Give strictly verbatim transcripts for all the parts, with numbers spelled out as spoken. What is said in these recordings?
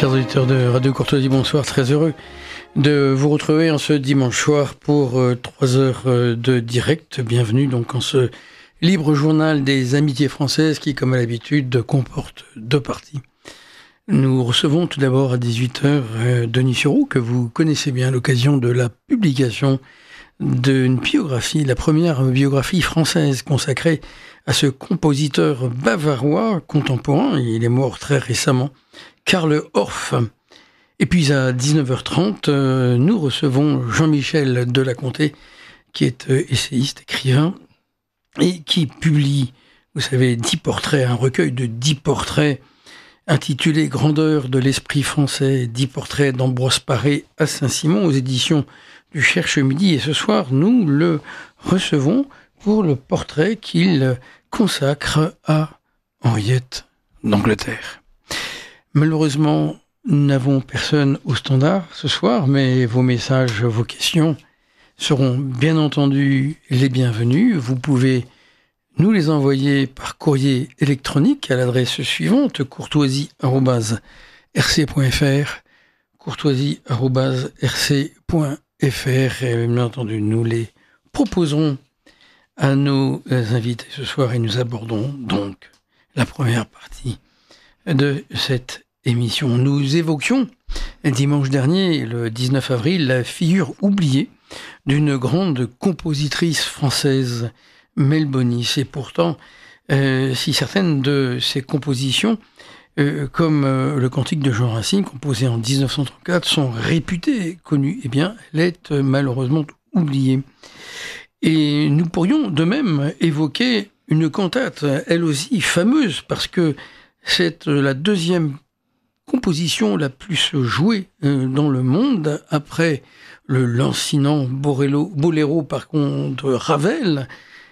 Chers auditeurs de Radio Courtoisie, bonsoir, très heureux de vous retrouver en ce dimanche soir pour euh, trois heures euh, de direct. Bienvenue donc en ce libre journal des amitiés françaises qui, comme à l'habitude, comporte deux parties. Nous recevons tout d'abord à dix-huit heures euh, Denis Sureau, que vous connaissez bien à l'occasion de la publication d'une biographie, la première biographie française consacrée à ce compositeur bavarois contemporain. Il est mort très récemment, Karl Orff. Et puis à dix-neuf heures trente, euh, nous recevons Jean-Michel Delaconté, qui est euh, essayiste, écrivain, et qui publie, vous savez, dix portraits, un recueil de dix portraits intitulé « Grandeur de l'esprit français », dix portraits d'Ambroise Paré à Saint-Simon aux éditions du Cherche-Midi. Et ce soir, nous le recevons pour le portrait qu'il consacre à Henriette d'Angleterre. Malheureusement, nous n'avons personne au standard ce soir, mais vos messages, vos questions seront bien entendu les bienvenus. Vous pouvez nous les envoyer par courrier électronique à l'adresse suivante, courtoisie arobase r c point f r, courtoisie arobase r c point f r, et bien entendu, nous les proposerons à nos invités ce soir et nous abordons donc la première partie de cette émission. Nous évoquions dimanche dernier, le dix-neuf avril, la figure oubliée d'une grande compositrice française, Mel Bonis. Et pourtant, euh, si certaines de ses compositions, euh, comme euh, le Cantique de Jean Racine, composé en dix-neuf cent trente-quatre, sont réputées, connues, eh bien, elle est euh, malheureusement oubliée. Et nous pourrions de même évoquer une cantate, elle aussi fameuse, parce que c'est la deuxième composition la plus jouée dans le monde, après le lancinant Boléro, Boléro par contre Ravel,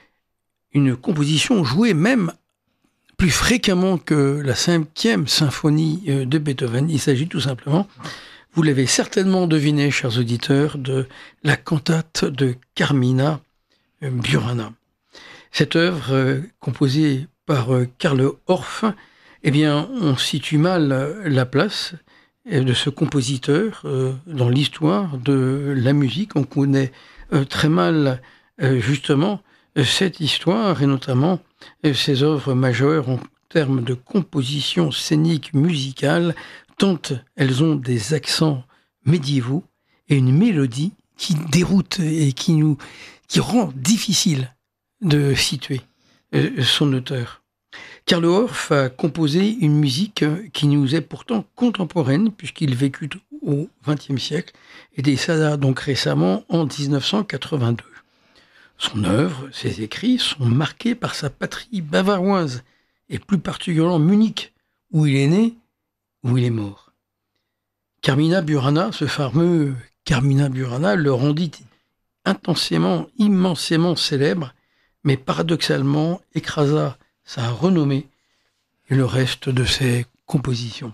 une composition jouée même plus fréquemment que la cinquième symphonie de Beethoven. Il s'agit tout simplement, vous l'avez certainement deviné, chers auditeurs, de la cantate de Carmina Burana. Cette œuvre, euh, composée par euh, Karl Orff, eh bien, on situe mal euh, la place euh, de ce compositeur euh, dans l'histoire de la musique. On connaît euh, très mal, euh, justement, euh, cette histoire, et notamment euh, ses œuvres majeures en termes de composition scénique musicale, tant elles ont des accents médiévaux et une mélodie qui déroute et qui nous qui rend difficile de situer euh, son auteur. Karl Orff a composé une musique qui nous est pourtant contemporaine, puisqu'il vécut au vingtième siècle et décéda donc récemment en dix-neuf cent quatre-vingt-deux. Son œuvre, ses écrits sont marqués par sa patrie bavaroise, et plus particulièrement Munich, où il est né, où il est mort. Carmina Burana, ce fameux Carmina Burana, le rendit intensément, immensément célèbre, mais paradoxalement écrasa sa renommée et le reste de ses compositions.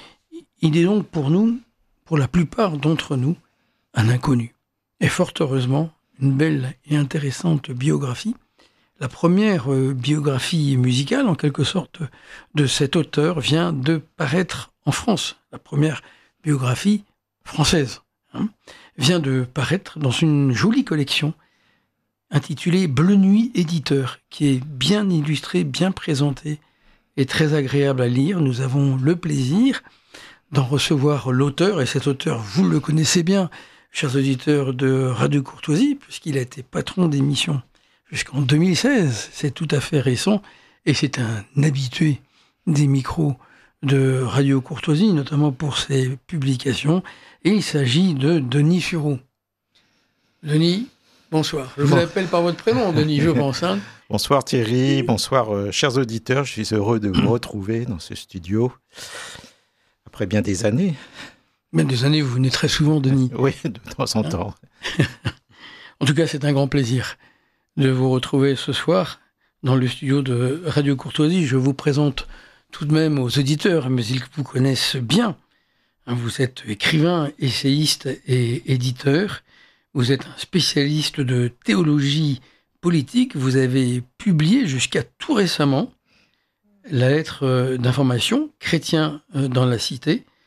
Il est donc pour nous, pour la plupart d'entre nous, un inconnu. Et fort heureusement, une belle et intéressante biographie, la première euh, biographie musicale, en quelque sorte, de cet auteur vient de paraître en France. La première biographie française, hein, vient de paraître dans une jolie collection intitulée Bleu Nuit Éditeur, qui est bien illustrée, bien présentée et très agréable à lire. Nous avons le plaisir d'en recevoir l'auteur, et cet auteur, vous le connaissez bien, chers auditeurs de Radio Courtoisie, puisqu'il a été patron d'émission jusqu'en deux mille seize. C'est tout à fait récent, et c'est un habitué des micros de Radio Courtoisie, notamment pour ses publications. Et il s'agit de Denis Sureau. Denis, bonsoir. Je vous bon. appelle par votre prénom, Denis, je pense. Hein. Bonsoir Thierry, bonsoir euh, chers auditeurs. Je suis heureux de vous retrouver dans ce studio après bien des années. Bien des années, vous venez très souvent, Denis. Oui, de temps en temps. En tout cas, c'est un grand plaisir de vous retrouver ce soir dans le studio de Radio Courtoisie. Je vous présente tout de même aux auditeurs, mais ils vous connaissent bien. Vous êtes écrivain, essayiste et éditeur. Vous êtes un spécialiste de théologie politique. Vous avez publié jusqu'à tout récemment la lettre d'information, Chrétien dans la cité,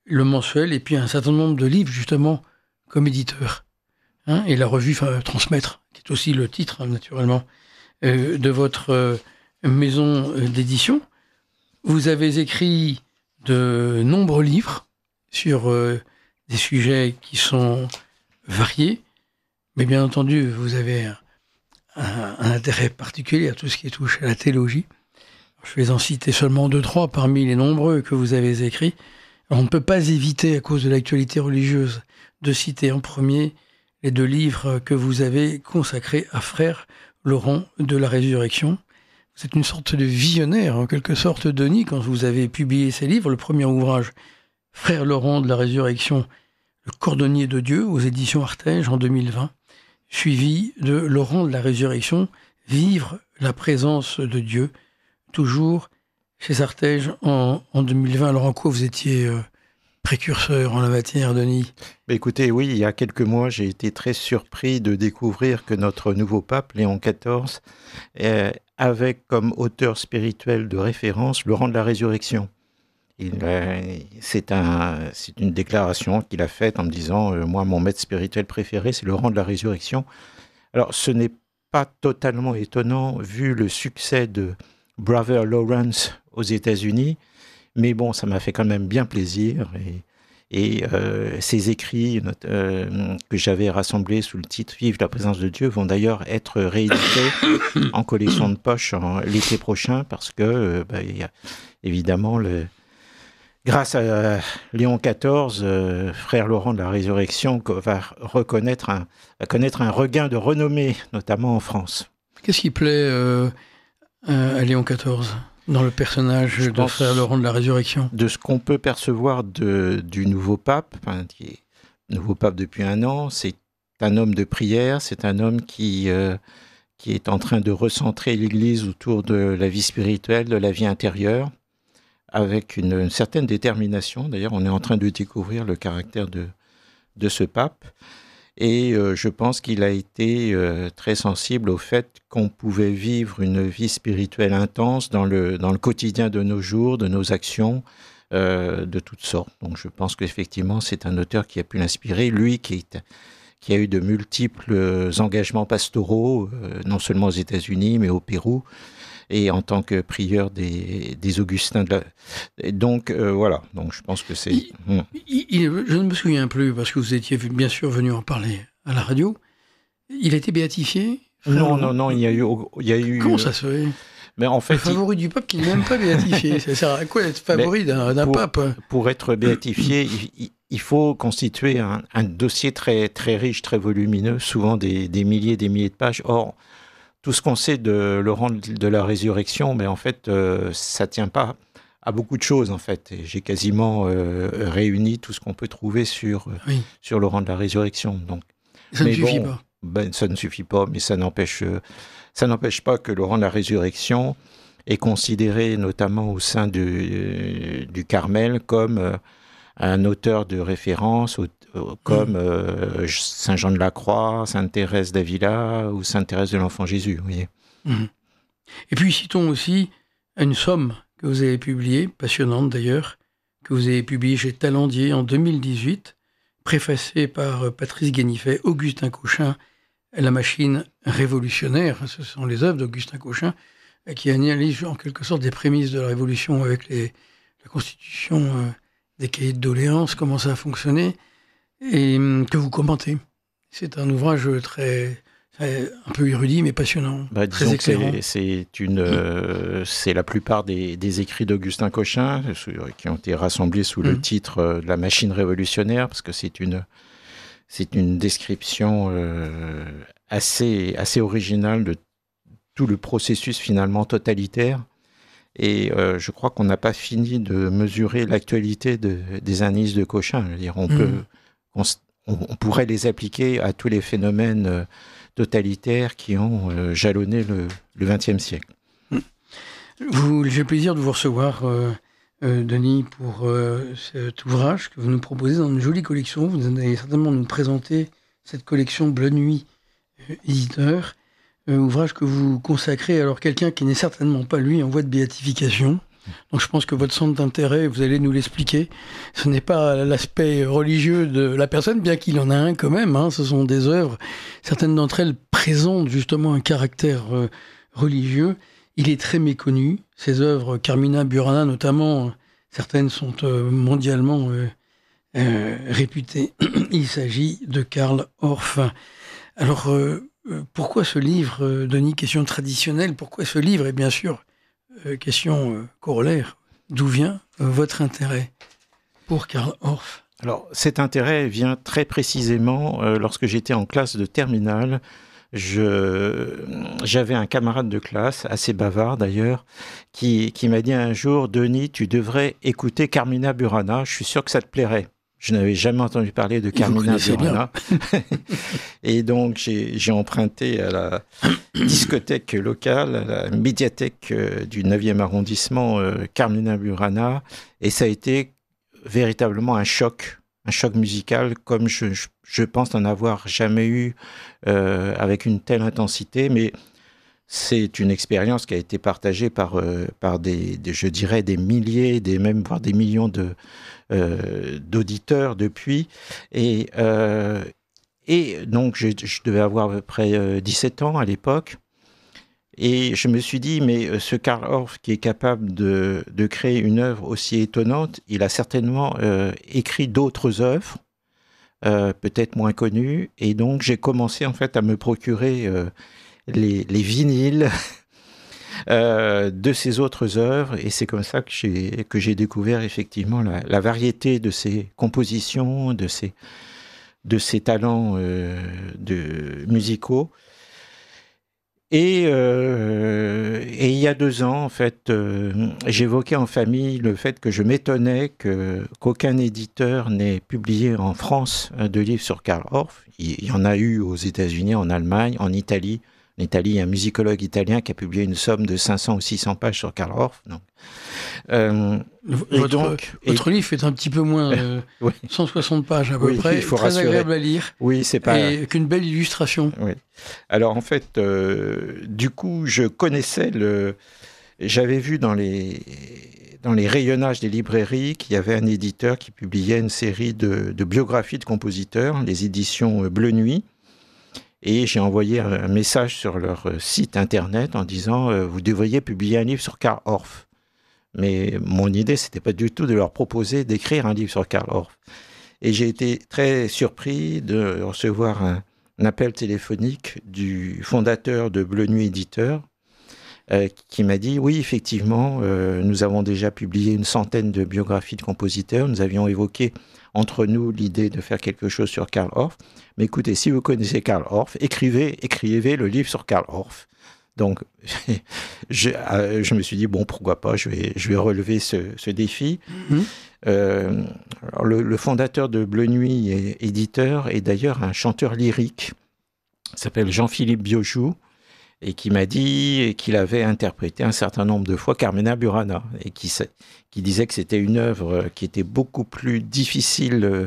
le mensuel, et puis un certain nombre de livres, justement, comme éditeur. Hein, et la revue enfin, Transmettre, qui est aussi le titre, hein, naturellement, euh, de votre euh, maison d'édition. Vous avez écrit de nombreux livres sur euh, des sujets qui sont variés, mais bien entendu, vous avez un, un, un intérêt particulier à tout ce qui touche à la théologie. Je vais en citer seulement deux, trois parmi les nombreux que vous avez écrits. Alors, on ne peut pas éviter, à cause de l'actualité religieuse, de citer en premier les deux livres que vous avez consacrés à Frère Laurent de la Résurrection. Vous êtes une sorte de visionnaire, en quelque sorte, Denis, quand vous avez publié ces livres. Le premier ouvrage, Frère Laurent de la Résurrection, Le cordonnier de Dieu, aux éditions Artege en deux mille vingt, suivi de Laurent de la Résurrection, Vivre la présence de Dieu, toujours chez Artege en, en deux mille vingt. Alors en quoi vous étiez euh, précurseur en la matière, Denis ? Bah écoutez, oui, il y a quelques mois, j'ai été très surpris de découvrir que notre nouveau pape, Léon quatorze, euh, avait comme auteur spirituel de référence Laurent de la Résurrection. Il, euh, c'est, un, c'est une déclaration qu'il a faite en me disant euh, « Moi, mon maître spirituel préféré, c'est Laurent de la Résurrection ». Alors, ce n'est pas totalement étonnant vu le succès de Brother Lawrence aux États-Unis, mais bon, ça m'a fait quand même bien plaisir. Et, et euh, ces écrits euh, que j'avais rassemblés sous le titre « Vive la présence de Dieu » vont d'ailleurs être réédités en collection de poche en, l'été prochain, parce que, euh, bah, y a, évidemment, le, grâce à Léon quatorze, euh, frère Laurent de la Résurrection va reconnaître un, va connaître un regain de renommée, notamment en France. Qu'est-ce qui plaît euh, à Léon quatorze dans le personnage Je de frère Laurent de la Résurrection ? De ce qu'on peut percevoir de, du nouveau pape, enfin, qui est nouveau pape depuis un an, c'est un homme de prière, c'est un homme qui, euh, qui est en train de recentrer l'Église autour de la vie spirituelle, de la vie intérieure, avec une, une certaine détermination. D'ailleurs, on est en train de découvrir le caractère de, de ce pape. Et euh, je pense qu'il a été euh, très sensible au fait qu'on pouvait vivre une vie spirituelle intense dans le, dans le quotidien de nos jours, de nos actions, euh, de toutes sortes. Donc je pense qu'effectivement, c'est un auteur qui a pu l'inspirer. Lui qui, est, qui a eu de multiples engagements pastoraux, euh, non seulement aux États-Unis, mais au Pérou, et en tant que prieur des, des Augustins. De la... et donc, euh, voilà. Donc, je pense que c'est... Il, hum. il, il, je ne me souviens plus, parce que vous étiez bien sûr venu en parler à la radio. Il a été béatifié ? Non, non, non, il y a eu... Il y a eu Comment ça se fait ? Mais en fait, le favori il... du pape qui n'est même pas béatifié. Ça sert à quoi être favori d'un, d'un pour, pape ? Pour être béatifié, il, il faut constituer un, un dossier très, très riche, très volumineux, souvent des, des milliers et des milliers de pages. Or, tout ce qu'on sait de Laurent de la Résurrection, mais en fait, euh, ça ne tient pas à beaucoup de choses, en fait. Et j'ai quasiment euh, réuni tout ce qu'on peut trouver sur, oui. sur Laurent de la Résurrection. Donc, ça mais ne suffit bon, pas. Ben, ça ne suffit pas, mais ça n'empêche, euh, ça n'empêche pas que Laurent de la Résurrection est considéré, notamment au sein du, euh, du Carmel, comme euh, un auteur de référence, au, comme euh, Saint Jean de la Croix, Sainte Thérèse d'Avila ou Sainte Thérèse de l'Enfant Jésus. Vous voyez. Mmh. Et puis citons aussi une somme que vous avez publiée, passionnante d'ailleurs, que vous avez publiée chez Talendier en deux mille dix-huit, préfacée par Patrice Guénifet, Augustin Cochin, La machine révolutionnaire. Ce sont les œuvres d'Augustin Cochin qui analysent en quelque sorte des prémices de la Révolution avec les, la constitution euh, des cahiers de doléances, comment ça a fonctionné, et que vous commentez. C'est un ouvrage très, très un peu érudit, mais passionnant, bah, très éclairant. C'est, c'est, une, euh, c'est la plupart des, des écrits d'Augustin Cochin qui ont été rassemblés sous mmh. le titre euh, « La machine révolutionnaire », parce que c'est une, c'est une description euh, assez, assez originale de tout le processus finalement totalitaire. Et euh, je crois qu'on n'a pas fini de mesurer l'actualité de, des analyses de Cochin. Je veux dire, on mmh. peut... On, on pourrait les appliquer à tous les phénomènes euh, totalitaires qui ont euh, jalonné le, le vingtième siècle. Vous, j'ai le plaisir de vous recevoir, euh, euh, Denis, pour euh, cet ouvrage que vous nous proposez dans une jolie collection. Vous allez certainement nous présenter cette collection Bleu Nuit euh, éditeur, euh, ouvrage que vous consacrez alors quelqu'un qui n'est certainement pas, lui, en voie de béatification. Donc je pense que votre centre d'intérêt, vous allez nous l'expliquer, ce n'est pas l'aspect religieux de la personne, bien qu'il en a un quand même, hein, ce sont des œuvres, certaines d'entre elles présentent justement un caractère euh, religieux. Il est très méconnu, ces œuvres, Carmina Burana notamment, certaines sont euh, mondialement euh, euh, réputées. Il s'agit de Karl Orff. Alors, euh, pourquoi ce livre, euh, Denis, question traditionnelle, pourquoi ce livre? Et bien sûr, euh, question euh, corollaire, d'où vient euh, votre intérêt pour Karl Orff? Alors, cet intérêt vient très précisément euh, lorsque j'étais en classe de terminale. Je, j'avais un camarade de classe, assez bavard d'ailleurs, qui, qui m'a dit un jour, Denis, tu devrais écouter Carmina Burana, je suis sûr que ça te plairait. Je n'avais jamais entendu parler de Carmina Burana. Et donc, j'ai, j'ai emprunté à la discothèque locale, à la médiathèque du neuvième arrondissement, euh, Carmina Burana, et ça a été véritablement un choc. Un choc musical comme je, je, je pense n'en avoir jamais eu euh, avec une telle intensité, mais c'est une expérience qui a été partagée par, euh, par des, des, je dirais, des milliers, des, même voire des millions de, euh, d'auditeurs depuis. Et, euh, et donc, je, je devais avoir à peu près euh, dix-sept ans à l'époque. Et je me suis dit, mais ce Karl Orff qui est capable de, de créer une œuvre aussi étonnante, il a certainement euh, écrit d'autres œuvres, euh, peut-être moins connues. Et donc, j'ai commencé en fait à me procurer euh, les, les vinyles euh, de ces autres œuvres. Et c'est comme ça que j'ai, que j'ai découvert effectivement la, la variété de ses compositions, de ses, de ses talents euh, de, musicaux. Et, euh, et il y a deux ans, en fait, euh, j'évoquais en famille le fait que je m'étonnais que, qu'aucun éditeur n'ait publié en France de livre sur Karl Orff. Il y en a eu aux États-Unis, en Allemagne, en Italie. En Italie, il y a un musicologue italien qui a publié une somme de cinq cents ou six cents pages sur Karl Orff. Donc, euh, votre, donc, votre et... livre fait un petit peu moins de oui. cent soixante pages à peu oui, près, très rassurer. Agréable à lire, oui, c'est pas... et qu'une belle illustration. Oui. Alors en fait, euh, du coup, je connaissais le... J'avais vu dans les... dans les rayonnages des librairies qu'il y avait un éditeur qui publiait une série de, de biographies de compositeurs, les éditions Bleu Nuit. Et j'ai envoyé un message sur leur site internet en disant euh, « Vous devriez publier un livre sur Karl Orff ». Mais mon idée, c'était pas du tout de leur proposer d'écrire un livre sur Karl Orff. Et j'ai été très surpris de recevoir un, un appel téléphonique du fondateur de Bleu Nuit Éditeur euh, qui m'a dit « Oui, effectivement, euh, nous avons déjà publié une centaine de biographies de compositeurs. Nous avions évoqué entre nous l'idée de faire quelque chose sur Karl Orff. Mais écoutez, si vous connaissez Karl Orff, écrivez, écrivez le livre sur Karl Orff. » Donc, je, euh, je me suis dit, bon, pourquoi pas, je vais, je vais relever ce, ce défi. Mmh. Euh, alors le, le fondateur de Bleu Nuit est éditeur et d'ailleurs un chanteur lyrique, il s'appelle Jean-Philippe Biojou, et qui m'a dit qu'il avait interprété un certain nombre de fois Carmina Burana, et qui, qui disait que c'était une œuvre qui était beaucoup plus difficile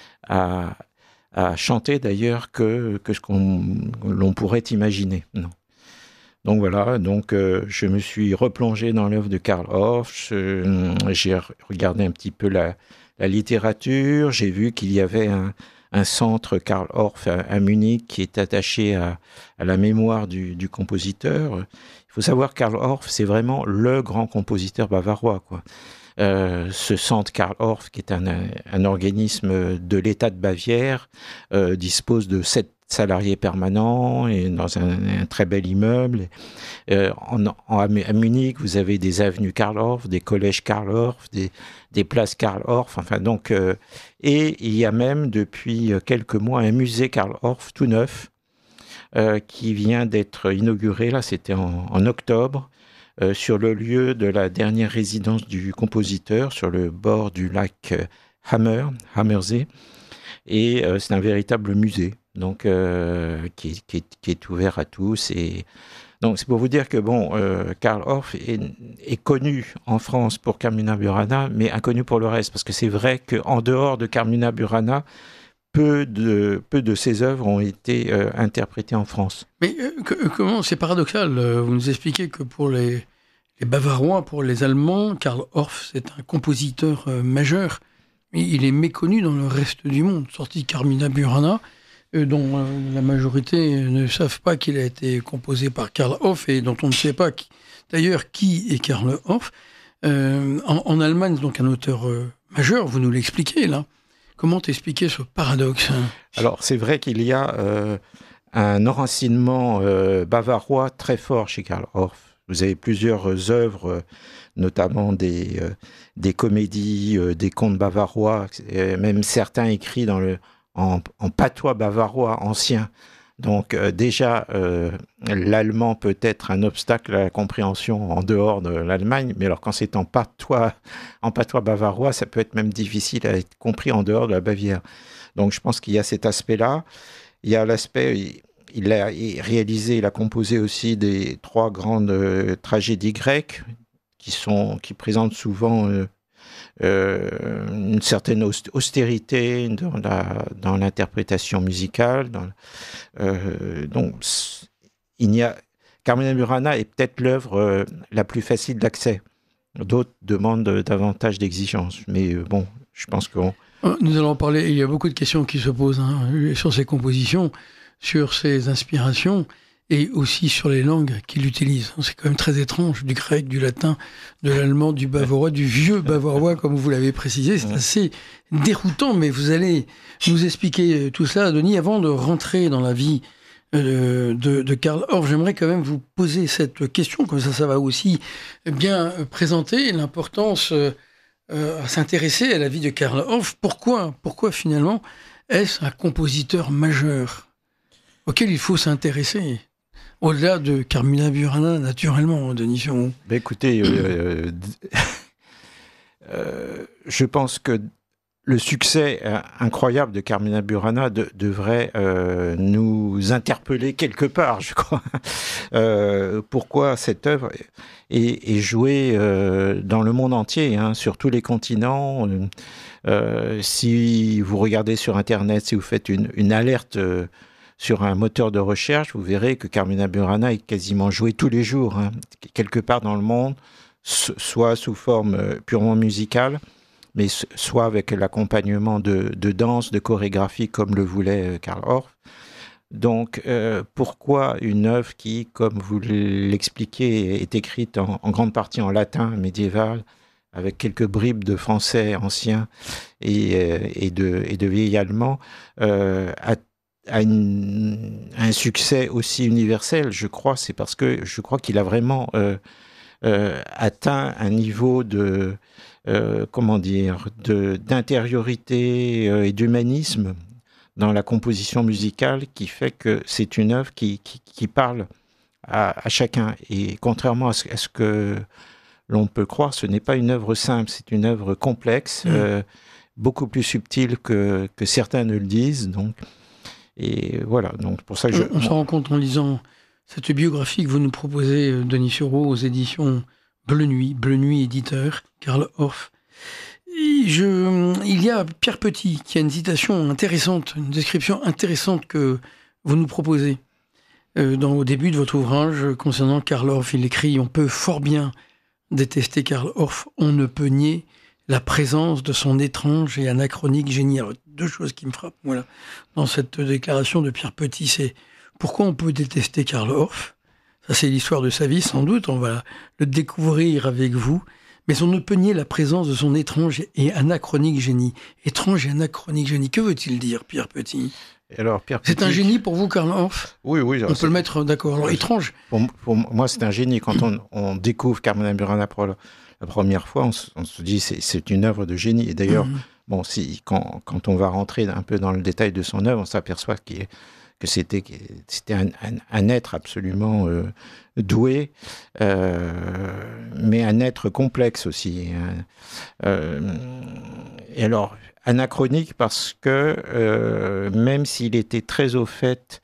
à, à chanter d'ailleurs que, que ce qu'on l'on pourrait imaginer. Non. Donc voilà, donc euh, je me suis replongé dans l'œuvre de Karl Orff, je, j'ai regardé un petit peu la, la littérature, j'ai vu qu'il y avait un, un centre Karl Orff à, à Munich qui est attaché à, à la mémoire du, du compositeur. Il faut savoir que Karl Orff, c'est vraiment le grand compositeur bavarois, quoi. Euh, ce centre Karl Orff, qui est un, un organisme de l'État de Bavière, euh, dispose de sept salariés permanents et dans un, un très bel immeuble. Euh, en, en, à Munich, vous avez des avenues Karl Orff, des collèges Karl Orff, des, des places Karl Orff. Enfin donc, euh, et il y a même depuis quelques mois un musée Karl Orff tout neuf euh, qui vient d'être inauguré. Là, c'était en, en octobre. Euh, sur le lieu de la dernière résidence du compositeur, sur le bord du lac euh, Hammer, Hammersee. Et euh, c'est un véritable musée, donc euh, qui, est, qui, est, qui est ouvert à tous. Et donc c'est pour vous dire que bon, euh, Karl Orff est, est connu en France pour Carmina Burana, mais inconnu pour le reste, parce que c'est vrai qu'en dehors de Carmina Burana, peu de, peu de ses œuvres ont été euh, interprétées en France. Mais euh, que, comment, c'est paradoxal, vous nous expliquez que pour les, est bavarois pour les Allemands. Karl Orff, c'est un compositeur euh, majeur, mais il est méconnu dans le reste du monde. Sorti Carmina Burana, euh, dont euh, la majorité ne savent pas qu'il a été composé par Karl Orff et dont on ne sait pas qui, d'ailleurs qui est Karl Orff. Euh, en, en Allemagne, donc un auteur euh, majeur, vous nous l'expliquez là. Comment t'expliquer ce paradoxe? Alors, c'est vrai qu'il y a euh, un enracinement euh, bavarois très fort chez Karl Orff. Vous avez plusieurs œuvres, euh, notamment des, euh, des comédies, euh, des contes bavarois, euh, même certains écrits dans le, en, en patois bavarois ancien. Donc euh, déjà, euh, l'allemand peut être un obstacle à la compréhension en dehors de l'Allemagne, mais alors quand c'est en patois, en patois bavarois, ça peut être même difficile à être compris en dehors de la Bavière. Donc je pense qu'il y a cet aspect-là. Il y a l'aspect, il, il a réalisé, il a composé aussi des trois grandes euh, tragédies grecques qui sont, qui présentent souvent euh, Euh, une certaine austérité dans, la, dans l'interprétation musicale. Dans, euh, donc, il n'y a, Carmina Burana est peut-être l'œuvre euh, la plus facile d'accès. D'autres demandent davantage d'exigences. Mais euh, bon, je pense qu'on... Nous allons parler, il y a beaucoup de questions qui se posent hein, sur ses compositions, sur ses inspirations, et aussi sur les langues qu'il utilise. C'est quand même très étrange, du grec, du latin, de l'allemand, du bavarois, du vieux bavarois, comme vous l'avez précisé. C'est assez déroutant, mais vous allez nous expliquer tout cela, Denis. Avant de rentrer dans la vie de, de, de Karl Orff, j'aimerais quand même vous poser cette question, comme ça, ça va aussi bien présenter l'importance euh, à s'intéresser à la vie de Karl Orff. Pourquoi, pourquoi finalement, est-ce un compositeur majeur auquel il faut s'intéresser? Au-delà de Carmina Burana, naturellement, Denis Firon. Ben écoutez, euh, euh, je pense que le succès incroyable de Carmina Burana de, devrait euh, nous interpeller quelque part, je crois. Euh, pourquoi cette œuvre est, est jouée euh, dans le monde entier, hein, sur tous les continents. Euh, si vous regardez sur Internet, si vous faites une, une alerte... Euh, sur un moteur de recherche, vous verrez que Carmina Burana est quasiment joué tous les jours, hein, quelque part dans le monde, soit sous forme purement musicale, mais soit avec l'accompagnement de, de danse, de chorégraphie, comme le voulait Karl Orff. Donc, euh, pourquoi une œuvre qui, comme vous l'expliquez, est écrite en, en grande partie en latin médiéval, avec quelques bribes de français ancien et, et, de, et de vieil allemand, euh, a a une, un succès aussi universel, je crois, c'est parce que je crois qu'il a vraiment euh, euh, atteint un niveau de, euh, comment dire, de, d'intériorité euh, et d'humanisme dans la composition musicale qui fait que c'est une œuvre qui, qui, qui parle à, à chacun. Et contrairement à ce, à ce que l'on peut croire, ce n'est pas une œuvre simple, c'est une œuvre complexe, mmh. euh, beaucoup plus subtile que, que certains ne le disent, donc... Et voilà, donc pour ça que je... On, on se rend compte en lisant cette biographie que vous nous proposez, Denis Sureau, aux éditions Bleu Nuit, Bleu Nuit éditeur, Karl Orff. Et je, il y a Pierre Petit qui a une citation intéressante, une description intéressante que vous nous proposez. Euh, dans, au début de votre ouvrage concernant Karl Orff, il écrit « On peut fort bien détester Karl Orff, on ne peut nier la présence de son étrange et anachronique génie. » Alors, deux choses qui me frappent, voilà, dans cette déclaration de Pierre Petit, c'est pourquoi on peut détester Karl Orff. Ça, c'est l'histoire de sa vie, sans doute, on va le découvrir avec vous. Mais on ne peut nier la présence de son étrange et anachronique génie. Étrange et anachronique génie, que veut-il dire, Pierre Petit? Alors, Pierre Petit... C'est un génie pour vous, Karl Orff? Oui, oui. On peut le mettre d'accord. Alors, étrange. Pour, pour moi, c'est un génie. Quand on, on découvre Carmina Burana pour la, la première fois, on, on se dit c'est c'est une œuvre de génie. Et d'ailleurs, mmh. bon, si, quand, quand on va rentrer un peu dans le détail de son œuvre, on s'aperçoit qu'il est, que c'était, c'était un, un, un être absolument euh, doué, euh, mais un être complexe aussi. Hein. Euh, et alors, anachronique parce que euh, même s'il était très au fait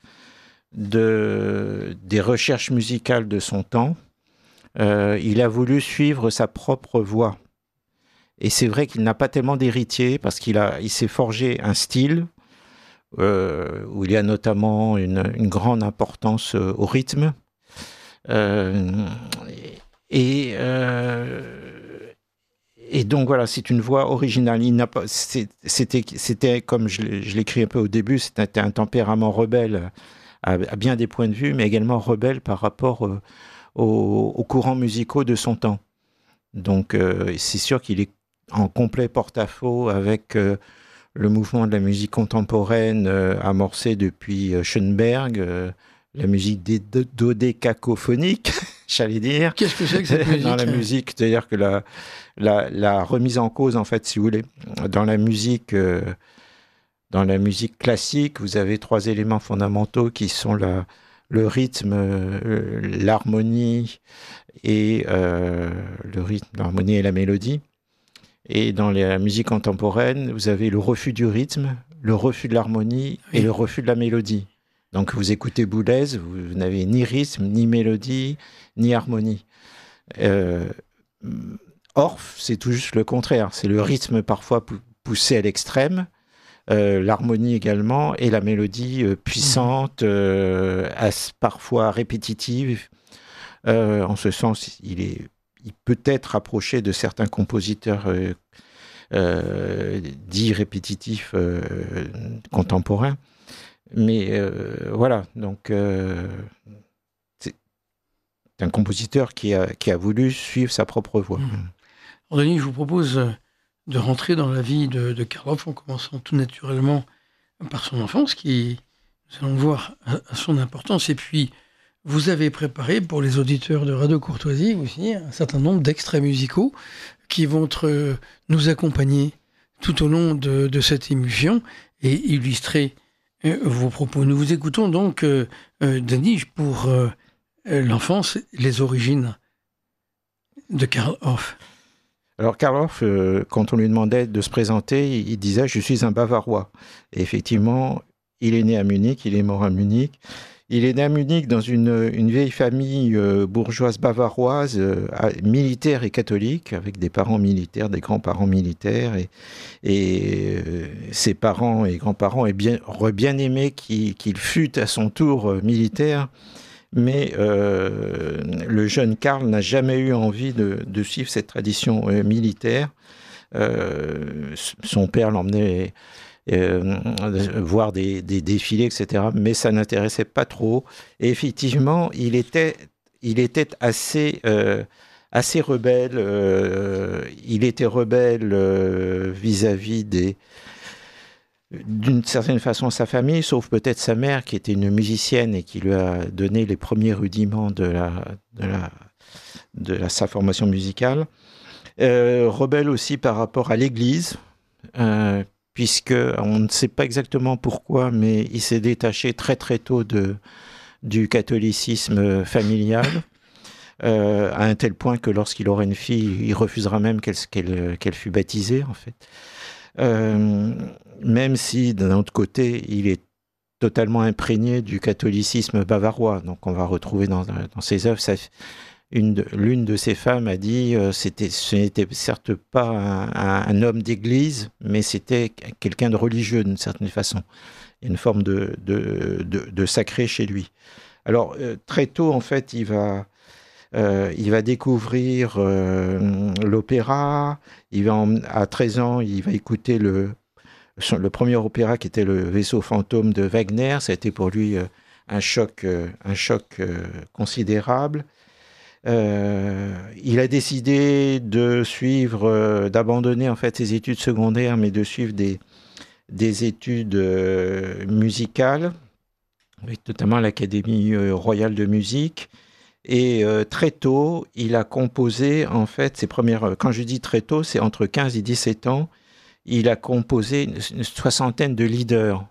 de, des recherches musicales de son temps, euh, il a voulu suivre sa propre voie. Et c'est vrai qu'il n'a pas tellement d'héritier parce qu'il a, il s'est forgé un style euh, où il y a notamment une, une grande importance au rythme. Euh, Et, euh, et donc voilà, c'est une voix originale. Il n'a pas, c'est, c'était, c'était, comme je, je l'écris un peu au début, c'était un tempérament rebelle à, à bien des points de vue, mais également rebelle par rapport euh, aux, aux courants musicaux de son temps. Donc euh, c'est sûr qu'il est en complet porte-à-faux avec euh, le mouvement de la musique contemporaine euh, amorcé depuis euh, Schoenberg, euh, la musique des dodécacophoniques, j'allais dire. Qu'est-ce que c'est que cette musique? Dans la musique, c'est-à-dire que la, la, la remise en cause, en fait, si vous voulez, dans la musique, euh, dans la musique classique, vous avez trois éléments fondamentaux qui sont la, le rythme, euh, l'harmonie et euh, le rythme, l'harmonie et la mélodie. Et dans la musique contemporaine, vous avez le refus du rythme, le refus de l'harmonie oui. et le refus de la mélodie. Donc vous écoutez Boulez, vous n'avez ni rythme, ni mélodie, ni harmonie. Euh, Orff, c'est tout juste le contraire. C'est le rythme parfois poussé à l'extrême, euh, l'harmonie également, et la mélodie euh, puissante, euh, parfois répétitive. Euh, en ce sens, il, est, il peut être rapproché de certains compositeurs euh, euh, dits répétitifs euh, contemporains. Mais euh, voilà, donc euh, c'est un compositeur qui a, qui a voulu suivre sa propre voie. Mmh. Alors Denis, je vous propose de rentrer dans la vie de, de Carl Orff en commençant tout naturellement par son enfance, qui, nous allons voir, a son importance. Et puis, vous avez préparé pour les auditeurs de Radio Courtoisie aussi un certain nombre d'extraits musicaux qui vont être, nous accompagner tout au long de, de cette émission et illustrer vos propos. Nous vous écoutons donc, euh, euh, Denis, pour euh, l'enfance, les origines de Carl Orff. Alors Carl Orff, euh, quand on lui demandait de se présenter, il disait « Je suis un Bavarois ». Et effectivement, il est né à Munich, il est mort à Munich. Il est né à Munich dans une, une vieille famille euh, bourgeoise bavaroise, euh, militaire et catholique, avec des parents militaires, des grands-parents militaires. Et, et euh, ses parents et grands-parents auraient bien aimé qu'il, qu'il fût à son tour euh, militaire. Mais euh, le jeune Karl n'a jamais eu envie de, de suivre cette tradition euh, militaire. Euh, son père l'emmenait... Euh, voir des, des défilés, et cetera. Mais ça n'intéressait pas trop. Et effectivement, il était, il était assez, euh, assez rebelle. Euh, il était rebelle euh, vis-à-vis des, d'une certaine façon, sa famille, sauf peut-être sa mère, qui était une musicienne et qui lui a donné les premiers rudiments de, la, de, la, de la, sa formation musicale. Euh, rebelle aussi par rapport à l'Église, euh, puisque on ne sait pas exactement pourquoi, mais il s'est détaché très très tôt de, du catholicisme familial, euh, à un tel point que lorsqu'il aura une fille, il refusera même qu'elle, qu'elle, qu'elle fût baptisée, en fait. Euh, même si, d'un autre côté, il est totalement imprégné du catholicisme bavarois. Donc on va retrouver dans, dans ses œuvres, ça, une de, l'une de ses femmes a dit euh, c'était, ce n'était certes pas un, un, un homme d'église, mais c'était quelqu'un de religieux d'une certaine façon. Il y a une forme de, de, de, de sacré chez lui. Alors euh, très tôt, en fait, il va, euh, il va découvrir euh, l'opéra. Il va en, à treize ans, il va écouter le, le premier opéra qui était le Vaisseau fantôme de Wagner. Ça a été pour lui euh, un choc, euh, un choc euh, considérable. Euh, il a décidé de suivre, euh, d'abandonner en fait ses études secondaires, mais de suivre des, des études euh, musicales, avec notamment l'Académie euh, royale de musique. Et euh, très tôt, il a composé en fait ses premières. Quand je dis très tôt, c'est entre quinze et dix-sept ans. Il a composé une, une soixantaine de leaders.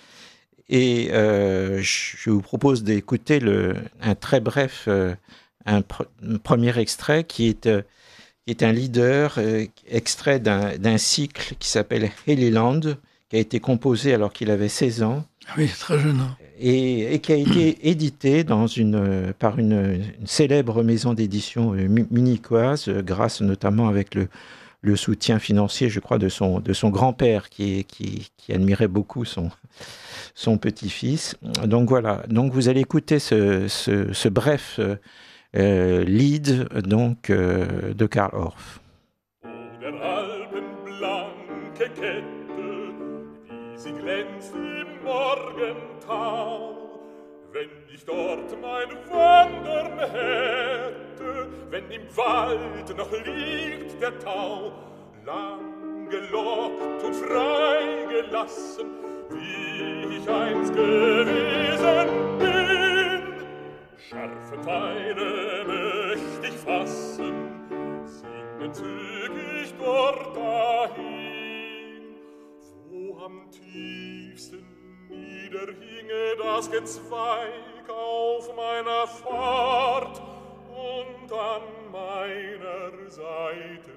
Et euh, je vous propose d'écouter le, un très bref. Euh, Un, pr- un premier extrait qui est, euh, qui est un leader, euh, extrait d'un, d'un cycle qui s'appelle Heliland, qui a été composé alors qu'il avait seize ans. Oui, très jeune. Et, et qui a été édité dans une, par une, une célèbre maison d'édition euh, munichoise, euh, grâce notamment avec le, le soutien financier, je crois, de son, de son grand-père, qui, qui, qui admirait beaucoup son, son petit-fils. Donc voilà, donc vous allez écouter ce, ce, ce bref... Euh, euh, Lied donc euh, de Karl Orff. Der alpenblanke Kette, wie sie glänzt im Morgentau, wenn ich dort mein Wandern hätte, wenn im Wald noch liegt der Tau, lang gelockt und frei gelassen, wie ich einst gewesen bin. Scharfe Pfeile möcht ich fassen, singen züg ich dort dahin, wo am tiefsten niederhinge das Gezweig auf meiner Fahrt und an meiner Seite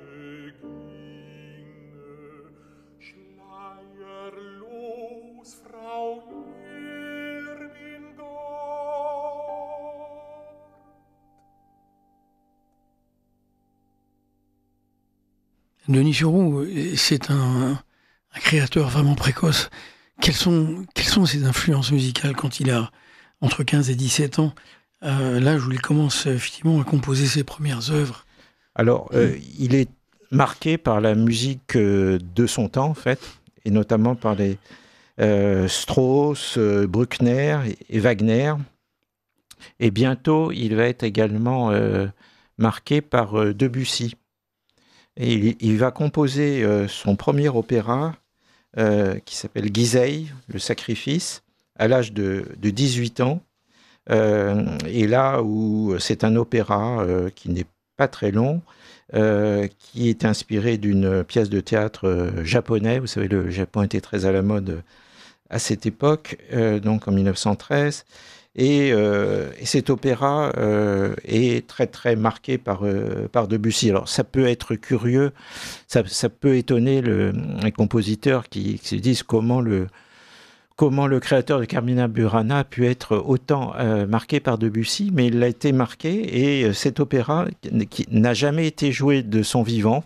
ginge. Schleierlos, Frau Irmingard. Denis Suroux, c'est un, un créateur vraiment précoce. Quelles sont, quelles sont ses influences musicales quand il a entre quinze et dix-sept ans, euh, l'âge où il commence effectivement à composer ses premières œuvres? Alors, euh, il est marqué par la musique euh, de son temps, en fait, et notamment par les euh, Strauss, euh, Bruckner et, et Wagner. Et bientôt, il va être également euh, marqué par euh, Debussy. Et il, il va composer euh, son premier opéra euh, qui s'appelle Gisèle, le sacrifice, à l'âge de, de dix-huit ans. Euh, et là où c'est un opéra euh, qui n'est pas très long, euh, qui est inspiré d'une pièce de théâtre euh, japonais. Vous savez, le Japon était très à la mode à cette époque, euh, donc en mille neuf cent treize. Et, euh, et cet opéra euh, est très très marqué par, euh, par Debussy. Alors ça peut être curieux, ça, ça peut étonner le, les compositeurs qui, qui se disent comment le, comment le créateur de Carmina Burana a pu être autant euh, marqué par Debussy, mais il a été marqué, et euh, cet opéra qui n'a jamais été joué de son vivant,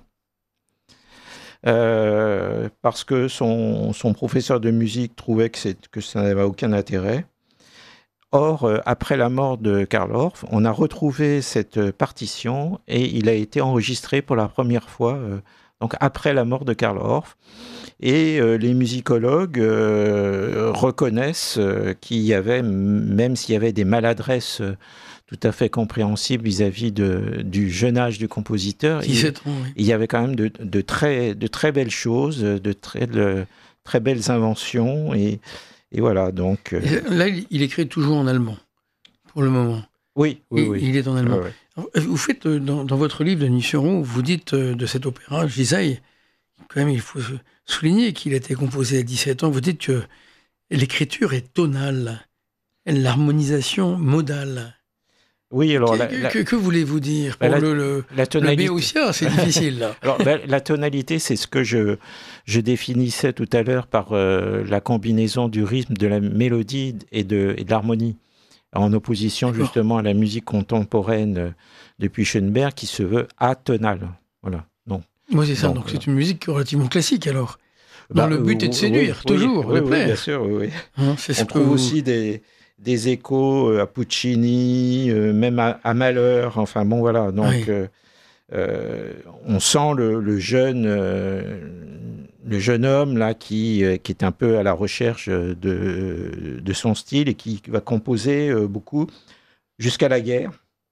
euh, parce que son, son professeur de musique trouvait que, c'est, que ça n'avait aucun intérêt. Or, euh, après la mort de Karl Orff, on a retrouvé cette partition et il a été enregistré pour la première fois, euh, donc après la mort de Karl Orff. Et euh, les musicologues euh, reconnaissent euh, qu'il y avait, même s'il y avait des maladresses euh, tout à fait compréhensibles vis-à-vis de, du jeune âge du compositeur, dix-sept ans, oui. Il y avait quand même de, de, très, de très belles choses, de très, de, très belles inventions. Et, et voilà, donc... Euh... Là, il écrit toujours en allemand, pour le moment. Oui, oui, il, oui. Il est en allemand. Ouais, ouais. Vous faites, dans, dans votre livre, Denis Suroux, vous dites de cet opéra, Gisèle, quand même, il faut souligner qu'il a été composé à dix-sept ans. Vous dites que l'écriture est tonale, l'harmonisation modale. Oui, alors... Que, la, que, la, que voulez-vous dire pour la, le, le, la tonalité... le béotien, c'est difficile, là. Alors, ben, la tonalité, c'est ce que je, je définissais tout à l'heure par euh, la combinaison du rythme, de la mélodie et de, et de l'harmonie, en opposition D'accord. justement à la musique contemporaine euh, depuis Schoenberg, qui se veut atonale. Voilà. Donc, Moi, c'est ça. Donc, donc c'est une musique relativement classique, alors. Bah, dont le but est de séduire, oui, toujours, oui, de oui, plaire. Oui, bien sûr, oui. oui. Hein, c'est On ce trouve que... aussi des, des échos à Puccini, euh, même à, à Mahler. Enfin, bon, voilà. Donc, oui. euh, euh, on sent le, le, jeune, euh, le jeune homme, là, qui, euh, qui est un peu à la recherche de, de son style et qui va composer euh, beaucoup jusqu'à la guerre.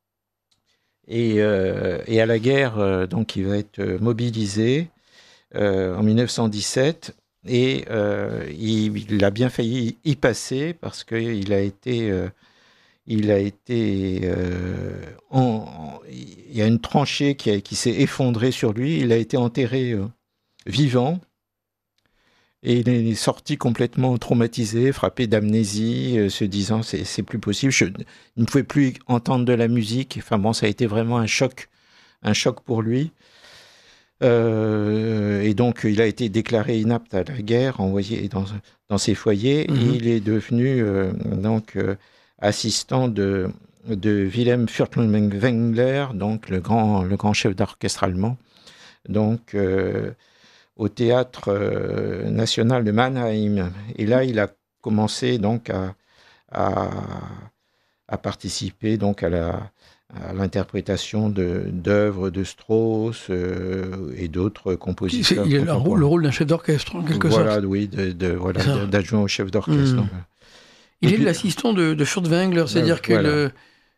Et, euh, et à la guerre, euh, donc, il va être mobilisé euh, en mille neuf cent dix-sept et euh, il, il a bien failli y passer parce qu'il a été, euh, il a été, euh, en, en, il y a une tranchée qui, a, qui s'est effondrée sur lui. Il a été enterré euh, vivant. Et il est sorti complètement traumatisé, frappé d'amnésie, euh, se disant c'est, c'est plus possible. Je, il ne pouvait plus entendre de la musique. Enfin bon, ça a été vraiment un choc, un choc pour lui. Euh, et donc, il a été déclaré inapte à la guerre, envoyé dans, dans ses foyers. Mmh. Et il est devenu euh, donc euh, assistant de, de Wilhelm Furtwängler, donc le grand, le grand chef d'orchestre allemand. Donc euh, au théâtre euh, national de Mannheim. Et là, il a commencé donc à, à, à participer donc à la, à l'interprétation de, d'œuvres de Strauss euh, et d'autres compositeurs. C'est, il a le rôle, le rôle d'un chef d'orchestre, en quelque voilà, sorte. Oui, de, de, voilà, de, d'adjoint au chef d'orchestre. Mmh. Donc, il et est puis, l'assistant de, de Furtwängler, c'est-à-dire euh, que voilà. le...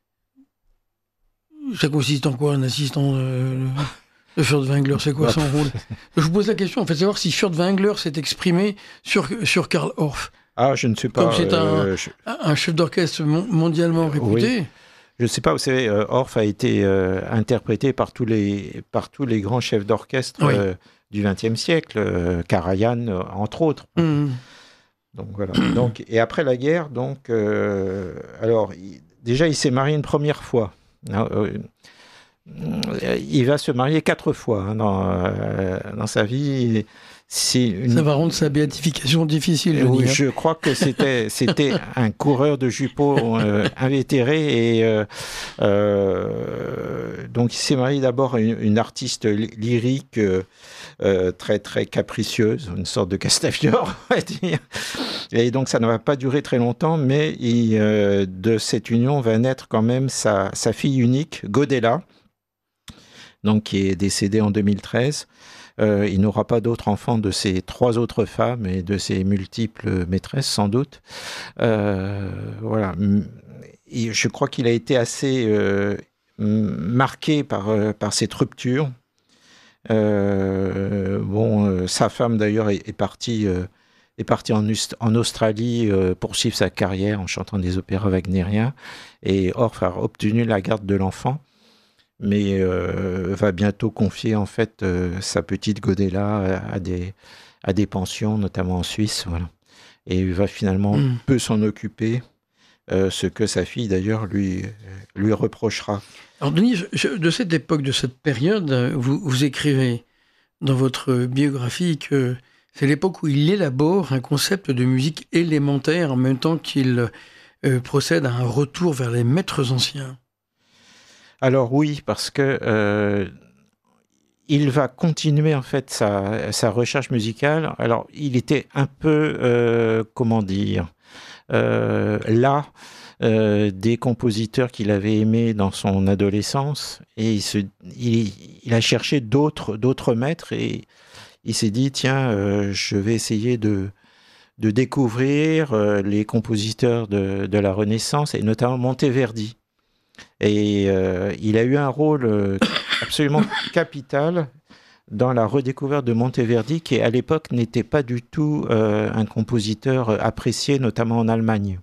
ça consiste en quoi, un assistant de, de Furtwängler? C'est quoi son rôle? Je vous pose la question, en fait, savoir si Furtwängler s'est exprimé sur, sur Karl Orff. Ah, je ne sais pas. Comme c'est un, euh, je... un chef d'orchestre mondialement réputé. Oui. Je ne sais pas, vous savez, euh, Orff a été euh, interprété par tous, les, par tous les grands chefs d'orchestre oui. euh, du vingtième siècle, euh, Karajan, euh, entre autres. Mmh. Donc, voilà. donc, et après la guerre, donc, euh, alors, il, déjà, il s'est marié une première fois. Euh, il va se marier quatre fois hein, dans, euh, dans sa vie. C'est une... Ça va rendre sa béatification difficile. Oui, dire. je crois que c'était, c'était un coureur de jupeaux euh, invétéré. Et, euh, euh, donc, il s'est marié d'abord à une, une artiste lyrique euh, euh, très, très capricieuse, une sorte de Castafiore, on va dire. Et donc, ça ne va pas durer très longtemps, mais il, euh, de cette union va naître quand même sa, sa fille unique, Godella, donc, qui est décédée en deux mille treize. Euh, il n'aura pas d'autres enfants de ses trois autres femmes et de ses multiples maîtresses, sans doute. Euh, voilà. Et je crois qu'il a été assez euh, marqué par, euh, par cette rupture. Euh, bon, euh, sa femme, d'ailleurs, est, est partie, euh, est partie en, en Australie euh, poursuivre sa carrière en chantant des opéras wagnériens. Et Orff a obtenu la garde de l'enfant. Mais euh, va bientôt confier en fait euh, sa petite Godella à, à des à des pensions, notamment en Suisse, voilà. Et il va finalement mmh. peu s'en occuper, euh, ce que sa fille d'ailleurs lui lui reprochera. Alors Denis, je, de cette époque, de cette période, vous vous écrivez dans votre biographie que c'est l'époque où il élabore un concept de musique élémentaire en même temps qu'il euh, procède à un retour vers les maîtres anciens. Alors oui, parce que euh, il va continuer en fait sa, sa recherche musicale. Alors il était un peu, euh, comment dire, euh, là euh, des compositeurs qu'il avait aimés dans son adolescence, et il, se, il, il a cherché d'autres, d'autres maîtres, et il s'est dit tiens, euh, je vais essayer de de découvrir euh, les compositeurs de, de la Renaissance, et notamment Monteverdi. Et euh, il a eu un rôle euh, absolument capital dans la redécouverte de Monteverdi, qui à l'époque n'était pas du tout euh, un compositeur apprécié, notamment en Allemagne.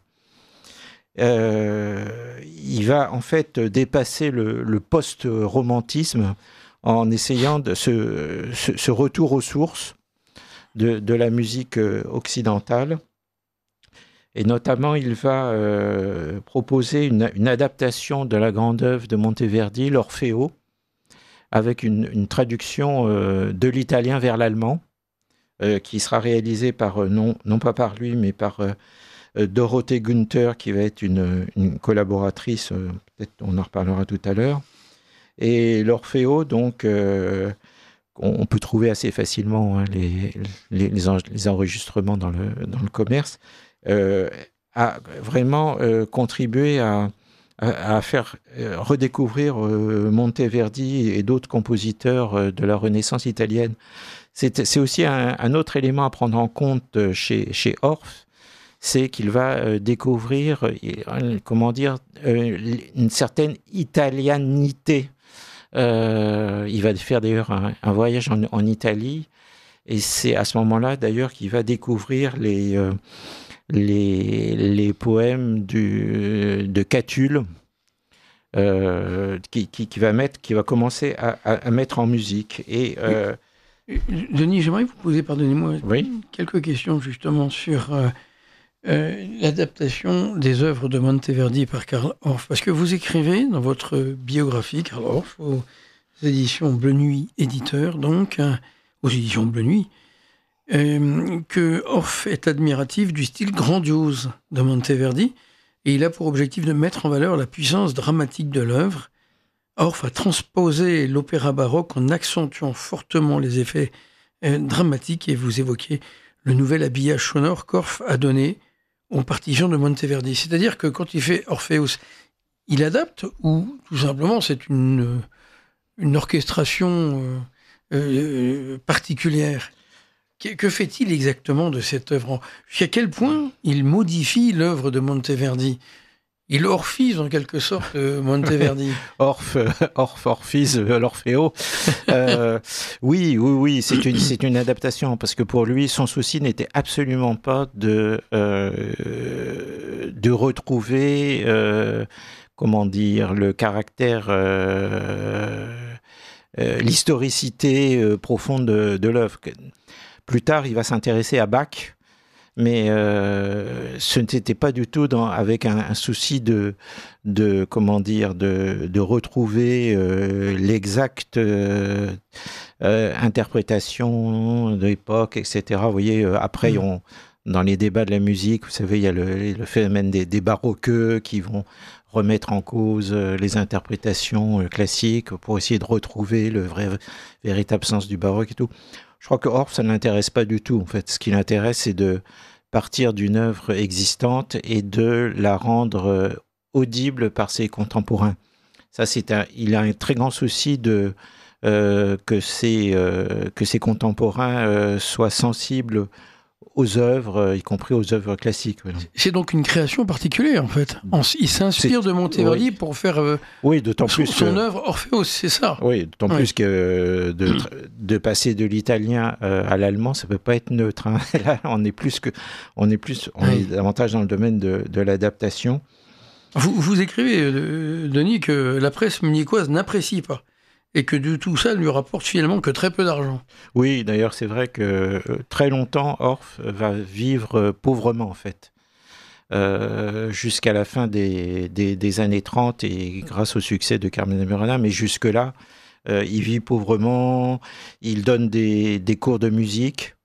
Euh, il va en fait dépasser le, le post-romantisme en essayant de ce, ce, ce retour aux sources de, de la musique occidentale. Et notamment, il va euh, proposer une, une adaptation de la grande œuvre de Monteverdi, l'Orfeo, avec une, une traduction euh, de l'italien vers l'allemand, euh, qui sera réalisée par, non, non pas par lui, mais par euh, Dorothée Günther, qui va être une, une collaboratrice, euh, peut-être on en reparlera tout à l'heure. Et l'Orfeo, donc, euh, on, on peut trouver assez facilement hein, les, les, les, en, les enregistrements dans le, dans le commerce. Euh, a vraiment euh, contribué à, à, à faire euh, redécouvrir euh, Monteverdi et d'autres compositeurs euh, de la Renaissance italienne. C'est, c'est aussi un, un autre élément à prendre en compte chez, chez Orff, c'est qu'il va euh, découvrir, euh, comment dire, euh, une certaine italianité. Euh, il va faire d'ailleurs un, un voyage en, en Italie, et c'est à ce moment-là d'ailleurs qu'il va découvrir les... Euh, Les, les poèmes du, de Catulle, euh, qui, qui, qui, va mettre, qui va commencer à, à, à mettre en musique. Et, euh... Denis, j'aimerais vous poser, pardonnez-moi, oui quelques questions justement sur euh, euh, l'adaptation des œuvres de Monteverdi par Karl Orff. Parce que vous écrivez dans votre biographie, Karl Orff, aux éditions Bleu Nuit éditeur, donc, euh, aux éditions Bleu Nuit, Euh, que Orff est admiratif du style grandiose de Monteverdi, et il a pour objectif de mettre en valeur la puissance dramatique de l'œuvre. Orff a transposé l'opéra baroque en accentuant fortement les effets euh, dramatiques, et vous évoquez le nouvel habillage sonore qu'Orff a donné aux partitions de Monteverdi. C'est-à-dire que quand il fait Orpheus, il adapte ou tout simplement c'est une, une orchestration euh, euh, particulière? Que, que fait-il exactement de cette œuvre? Jusqu'à quel point il modifie l'œuvre de Monteverdi? Il orphise en quelque sorte euh, Monteverdi. Orphe, Orphe, Orphise, l'Orfeo. Euh, oui, oui, oui, c'est une, c'est une adaptation parce que pour lui, son souci n'était absolument pas de, euh, de retrouver, euh, comment dire, le caractère, euh, euh, l'historicité euh, profonde de, de l'œuvre. Plus tard, il va s'intéresser à Bach. Mais euh, ce n'était pas du tout dans, avec un, un souci de, de comment dire, de, de retrouver euh, l'exacte euh, euh, interprétation de l'époque, et cetera. Vous voyez, euh, après, mmh. on, dans les débats de la musique, vous savez, il y a le, le phénomène des, des baroqueux qui vont remettre en cause euh, les interprétations euh, classiques pour essayer de retrouver le vrai, véritable sens du baroque et tout. Je crois que Orff, ça ne l'intéresse pas du tout. En fait, ce qui l'intéresse, c'est de partir d'une œuvre existante et de la rendre audible par ses contemporains. Ça, c'est un, il a un très grand souci de euh, que ses euh, que ses contemporains euh, soient sensibles aux œuvres, y compris aux œuvres classiques. C'est donc une création particulière, en fait. On, il s'inspire c'est, de Monteverdi oui. pour faire euh, oui, d'autant son, plus son que, œuvre Orpheus, c'est ça. Oui, d'autant oui. plus que de, de passer de l'italien euh, à l'allemand, ça peut pas être neutre. Hein. Là, on est plus que, on est plus, on oui. est davantage dans le domaine de, de l'adaptation. Vous, vous écrivez, Denis, que la presse munichoise n'apprécie pas. Et que de tout ça ne lui rapporte finalement que très peu d'argent. Oui, d'ailleurs, c'est vrai que euh, très longtemps, Orff va vivre euh, pauvrement, en fait, euh, jusqu'à la fin des, des, des années trente, et grâce au succès de Carmen de Murana, mais jusque-là, euh, il vit pauvrement, il donne des, des cours de musique,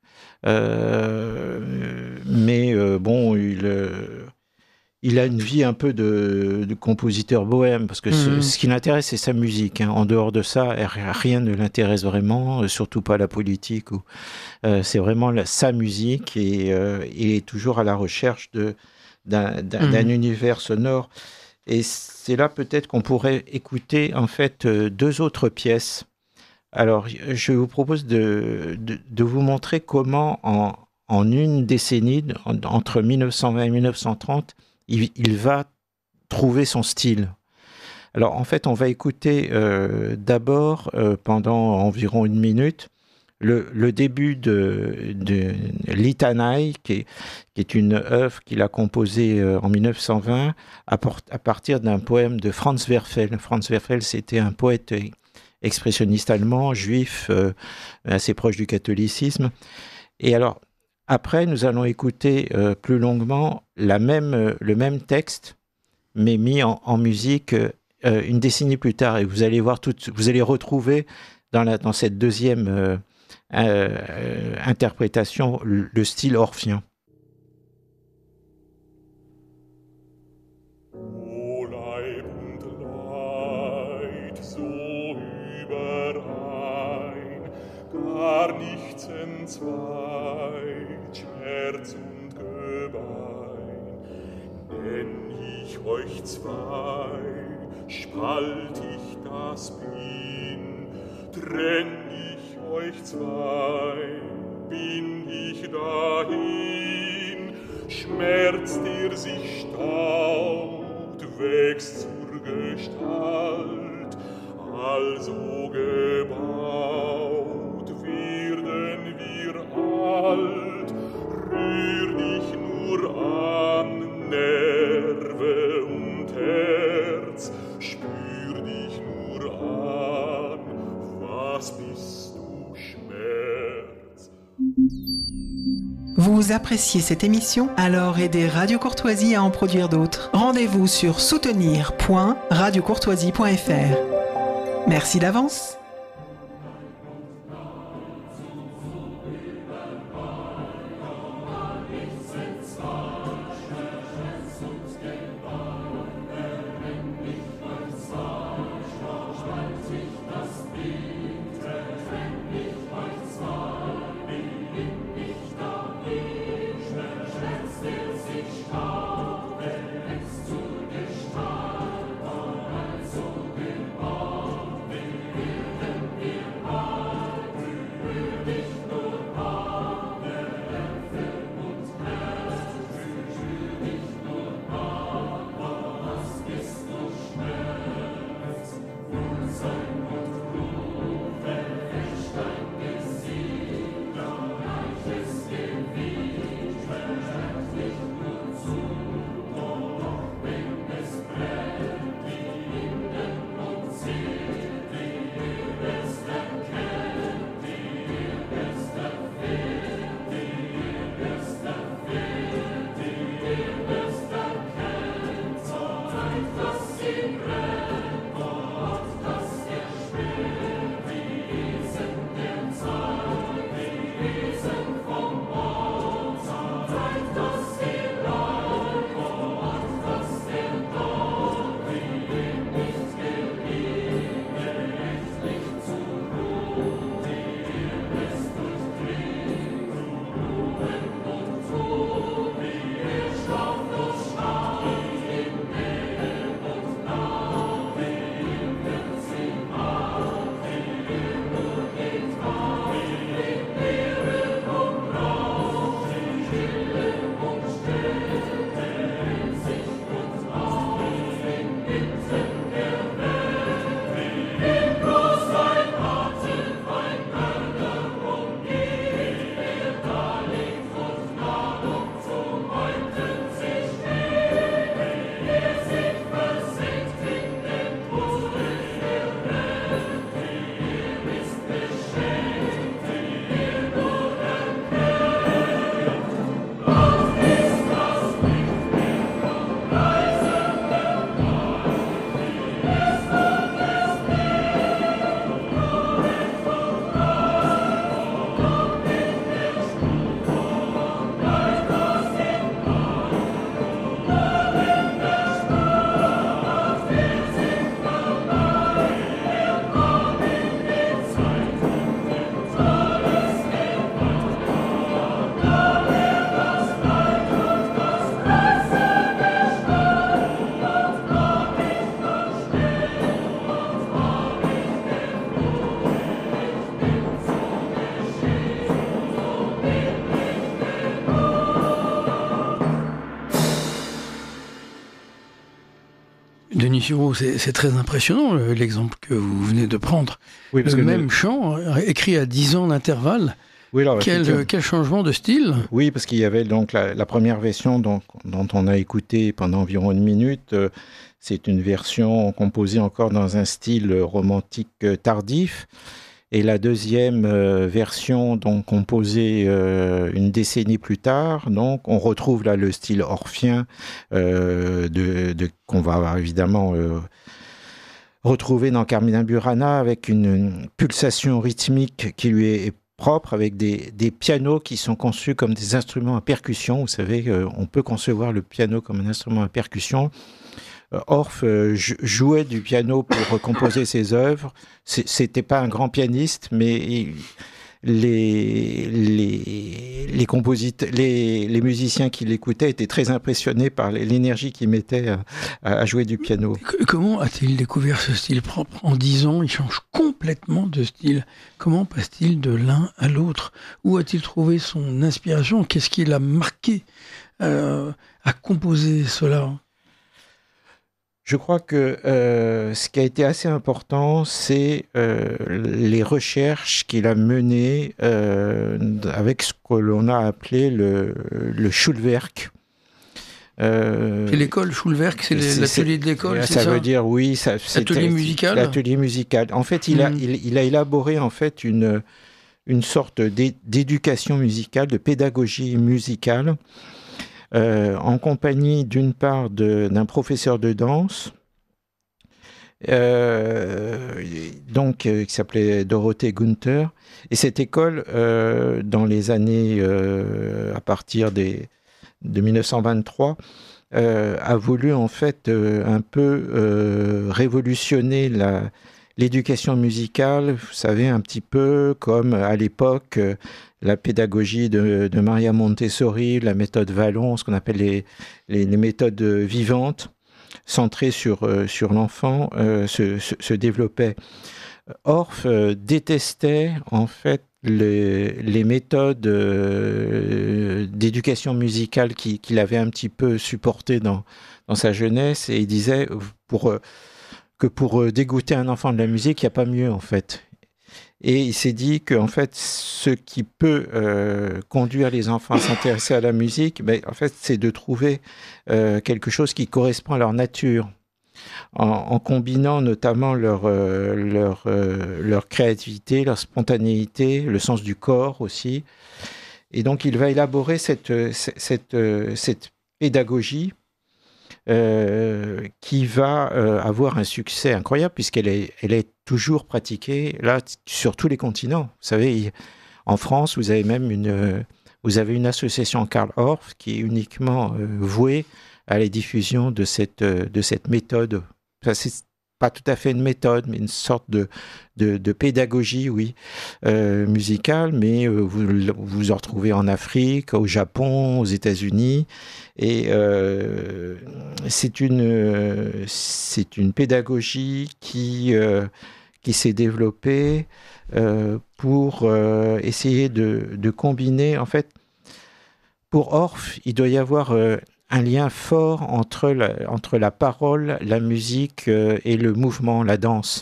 euh, mais euh, bon, il... Euh, Il a une vie un peu de, de compositeur bohème, parce que mmh. ce, ce qui l'intéresse, c'est sa musique. Hein. En dehors de ça, rien ne l'intéresse vraiment, surtout pas la politique. Ou, euh, c'est vraiment la, sa musique, et euh, il est toujours à la recherche de, d'un, d'un, mmh. d'un univers sonore. Et c'est là peut-être qu'on pourrait écouter en fait deux autres pièces. Alors, je vous propose de, de, de vous montrer comment, en, en une décennie, en, entre mille neuf cent vingt et mille neuf cent trente, Il, il va trouver son style. Alors, en fait, on va écouter euh, d'abord, euh, pendant environ une minute, le, le début de, de Litanai, qui est, qui est une œuvre qu'il a composée euh, en mille neuf cent vingt à, port, à partir d'un poème de Franz Werfel. Franz Werfel, c'était un poète expressionniste allemand, juif, euh, assez proche du catholicisme. Et alors, après, nous allons écouter euh, plus longuement la même, euh, le même texte, mais mis en, en musique euh, une décennie plus tard. Et vous allez voir, tout, vous allez retrouver dans, la, dans cette deuxième euh, euh, interprétation le, le style orphien. O Leib und Leid, so überein, gar nichts entzweit, Schmerz und Gebein, nenn ich euch zwei, spalt ich das Bin, trenn ich euch zwei, bin ich dahin, schmerzt ihr sich staut, wächst zur Gestalt, also gebaut, werden wir alt, rühr dich nur an, Nerve und Herz, spür dich nur an, was bist du, Schmerz. Vous appréciez cette émission? Alors aidez Radio Courtoisie à en produire d'autres. Rendez-vous sur soutenir point radio courtoisie point f r. Merci d'avance. Denis Sureau, c'est, c'est très impressionnant l'exemple que vous venez de prendre. Oui, parce le que même nous... chant, écrit à dix ans d'intervalle. Oui, alors, quel, quel changement de style. Oui, parce qu'il y avait donc la, la première version donc, dont on a écouté pendant environ une minute. Euh, c'est une version composée encore dans un style romantique euh, tardif. Et la deuxième euh, version, donc composée euh, une décennie plus tard, donc on retrouve là le style orphien euh, de, de, qu'on va évidemment euh, retrouver dans Carmina Burana avec une, une pulsation rythmique qui lui est propre, avec des, des pianos qui sont conçus comme des instruments à percussion. Vous savez, euh, on peut concevoir le piano comme un instrument à percussion. Orff euh, jouait du piano pour composer ses œuvres. C'était pas un grand pianiste, mais il, les, les, les, compositeurs, les, les musiciens qui l'écoutaient étaient très impressionnés par l'énergie qu'il mettait à, à jouer du piano. Comment a-t-il découvert ce style propre? En dix ans, il change complètement de style. Comment passe-t-il de l'un à l'autre? Où a-t-il trouvé son inspiration? Qu'est-ce qui l'a marqué euh, à composer cela? Je crois que euh, ce qui a été assez important, c'est euh, les recherches qu'il a menées euh, avec ce que l'on a appelé le, le Schulwerk. Euh, c'est l'école Schulwerk, c'est, c'est l'atelier de l'école, c'est ça? Ça veut dire, oui. Ça, l'atelier musical. L'atelier musical. En fait, il, mmh. a, il, il a élaboré en fait une, une sorte d'éducation musicale, de pédagogie musicale, Euh, en compagnie d'une part de, d'un professeur de danse, euh, donc euh, qui s'appelait Dorothée Günther. Et cette école, euh, dans les années euh, à partir des, de dix-neuf cent vingt-trois, euh, a voulu en fait euh, un peu euh, révolutionner la, l'éducation musicale. Vous savez, un petit peu comme à l'époque. Euh, la pédagogie de, de Maria Montessori, la méthode Vallon, ce qu'on appelle les, les, les méthodes vivantes, centrées sur, euh, sur l'enfant, euh, se, se, se développaient. Orff euh, détestait en fait les, les méthodes euh, d'éducation musicale qui, qu'il avait un petit peu supportées dans, dans sa jeunesse, et il disait pour, euh, que pour euh, dégoûter un enfant de la musique, il n'y a pas mieux en fait. Et il s'est dit que en fait, ce qui peut euh, conduire les enfants à s'intéresser à la musique, ben, en fait, c'est de trouver euh, quelque chose qui correspond à leur nature, en, en combinant notamment leur, euh, leur, euh, leur créativité, leur spontanéité, le sens du corps aussi. Et donc, il va élaborer cette, cette, cette, cette pédagogie Euh, qui va euh, avoir un succès incroyable puisqu'elle est, elle est toujours pratiquée là sur tous les continents. Vous savez, en France, vous avez même une, vous avez une association Karl Orff qui est uniquement euh, vouée à la diffusion de cette, de cette méthode. Enfin, c'est pas tout à fait une méthode, mais une sorte de, de, de pédagogie, oui, euh, musicale, mais euh, vous, vous en retrouvez en Afrique, au Japon, aux États-Unis, et euh, c'est une, euh, c'est une pédagogie qui, euh, qui s'est développée euh, pour euh, essayer de, de combiner, en fait, pour Orff, il doit y avoir euh, un lien fort entre la, entre la parole, la musique euh, et le mouvement, la danse.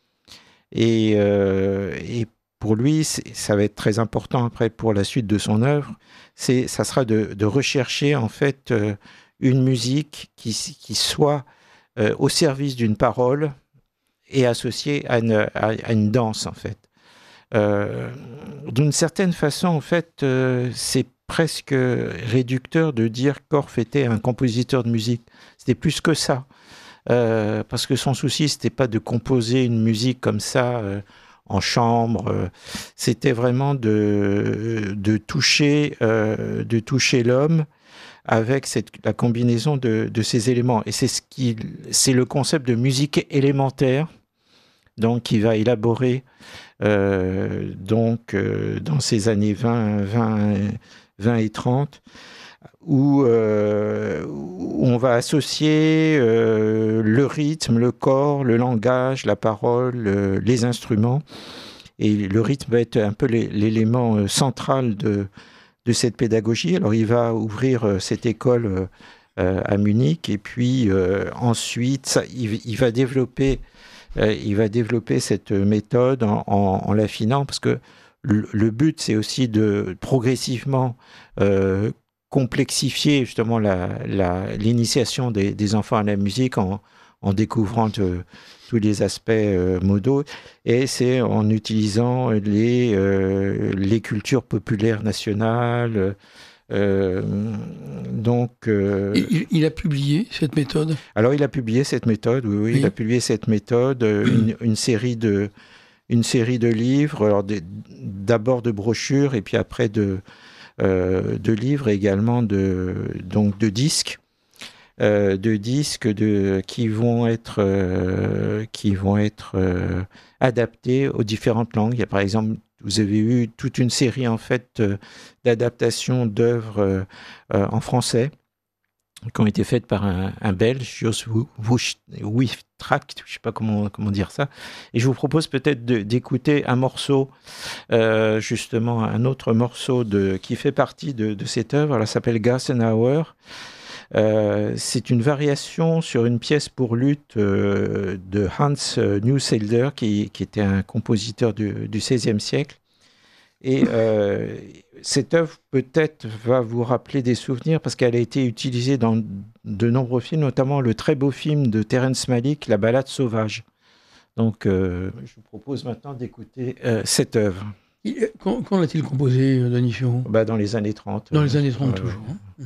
Et, euh, et pour lui, ça va être très important après pour la suite de son œuvre, c'est, ça sera de, de rechercher en fait euh, une musique qui, qui soit euh, au service d'une parole et associée à une, à, à une danse en fait. Euh, d'une certaine façon, en fait, euh, c'est presque réducteur de dire qu'Orff était un compositeur de musique. C'était plus que ça. Euh, parce que son souci, c'était pas de composer une musique comme ça euh, en chambre. Euh, c'était vraiment de, de, toucher, euh, de toucher l'homme avec cette, la combinaison de, de ces éléments. Et c'est, ce qui, c'est le concept de musique élémentaire donc, qui va élaborer euh, donc, euh, dans ces années vingt, vingt, vingt et trente, où, euh, où on va associer euh, le rythme, le corps, le langage, la parole, euh, les instruments. Et le rythme va être un peu l'élément central de, de cette pédagogie. Alors il va ouvrir cette école euh, à Munich. Et puis euh, ensuite, ça, il, il va développer, euh, il va développer cette méthode en, en, en l'affinant, parce que le, le but, c'est aussi de progressivement euh, complexifier justement la, la, l'initiation des, des enfants à la musique en, en découvrant de, tous les aspects euh, modaux, et c'est en utilisant les, euh, les cultures populaires nationales. Euh, donc, euh, il, il a publié cette méthode. Alors, il a publié cette méthode, oui, oui, oui. Il a publié cette méthode, une, une série de, une série de livres, alors de, d'abord de brochures, et puis après de, euh, de livres, et également de, donc de disques. Euh, de disques de, qui vont être, euh, qui vont être euh, adaptés aux différentes langues. Il y a par exemple, vous avez eu toute une série en fait euh, d'adaptations d'œuvres euh, euh, en français qui ont été faites par un, un Belge, Jos Wiftrack, je ne sais pas comment, comment dire ça. Et je vous propose peut-être de, d'écouter un morceau, euh, justement un autre morceau de, qui fait partie de, de cette œuvre. Elle s'appelle Gassenhauer. Euh, c'est une variation sur une pièce pour luth euh, de Hans Neuselder, qui, qui était un compositeur du, du seizième siècle. Et euh, cette œuvre peut-être va vous rappeler des souvenirs parce qu'elle a été utilisée dans de nombreux films, notamment le très beau film de Terrence Malick, La Balade sauvage. Donc, euh, je vous propose maintenant d'écouter euh, cette œuvre. Quand, quand l'a-t-il composée, Denis Sureau ? Bah, dans les années trente. Dans les années trente, euh, toujours. Hein. Mmh.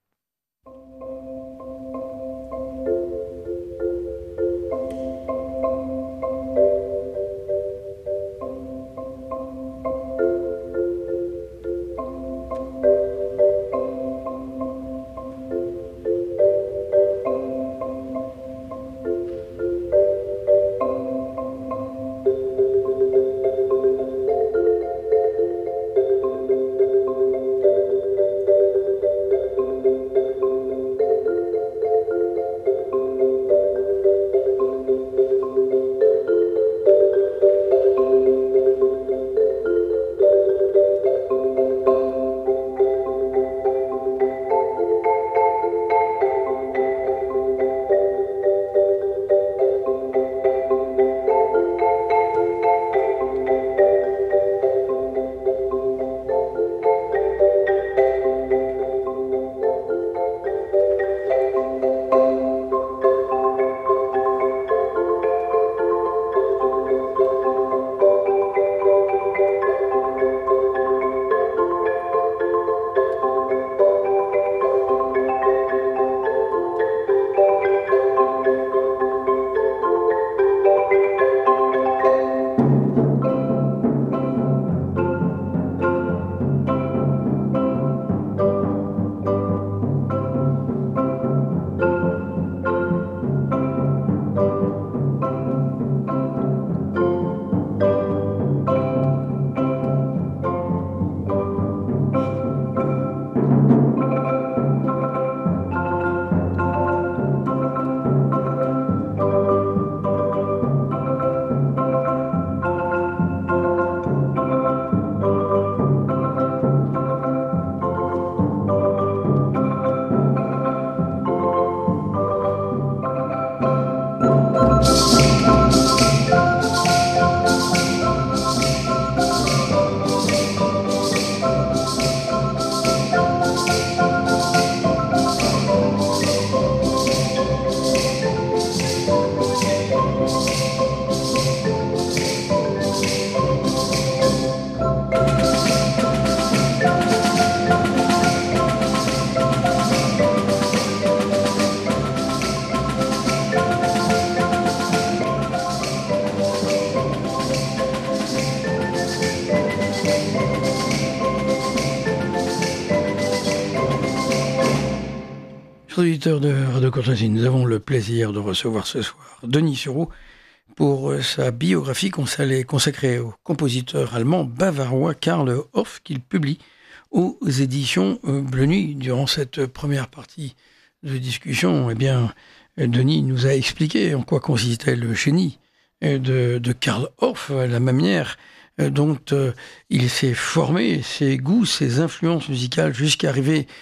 Auditeurs de Radio Courtoisie, nous avons le plaisir de recevoir ce soir Denis Sureau pour sa biographie consacrée au compositeur allemand bavarois Karl Orff qu'il publie aux éditions Bleu Nuit. Durant cette première partie de discussion, eh bien, Denis nous a expliqué en quoi consistait le génie de, de Karl Orff, la manière dont il s'est formé, ses goûts, ses influences musicales, jusqu'à arriver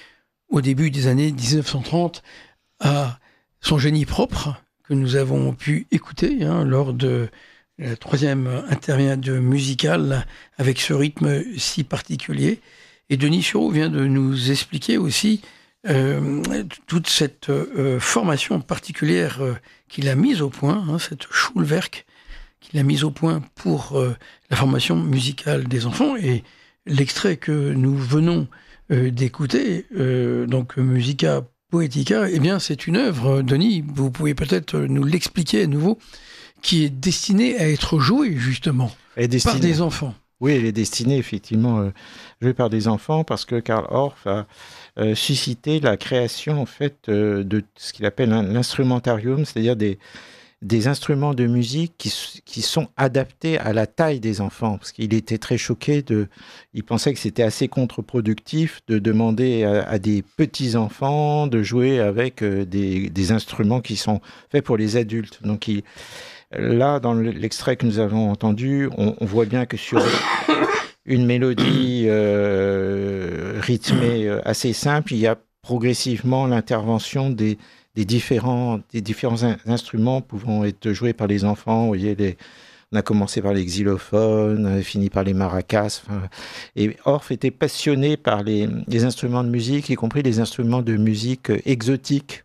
au début des années dix-neuf cent trente, a son génie propre, que nous avons pu écouter hein, lors de la troisième intermède musicale, avec ce rythme si particulier. Et Denis Sureau vient de nous expliquer aussi euh, toute cette euh, formation particulière euh, qu'il a mise au point, hein, cette Schulwerk qu'il a mise au point pour euh, la formation musicale des enfants. Et l'extrait que nous venons euh, d'écouter, euh, donc Musica Poetica, eh bien c'est une œuvre, Denis, vous pouvez peut-être nous l'expliquer à nouveau, qui est destinée à être jouée justement par des enfants. Oui, elle est destinée effectivement euh, jouée par des enfants parce que Karl Orff a euh, suscité la création en fait euh, de ce qu'il appelle l'instrumentarium, c'est-à-dire des des instruments de musique qui, qui sont adaptés à la taille des enfants, parce qu'il était très choqué de, il pensait que c'était assez contre-productif de demander à, à des petits enfants de jouer avec euh, des, des instruments qui sont faits pour les adultes. Donc il, là, dans l'extrait que nous avons entendu, on, on voit bien que sur une mélodie euh, rythmée assez simple, il y a progressivement l'intervention des Des différents, des différents in- instruments pouvant être joués par les enfants. Vous voyez, les, on a commencé par les xylophones, on a fini par les maracas. Enfin, et Orff était passionné par les, les instruments de musique, y compris les instruments de musique exotiques,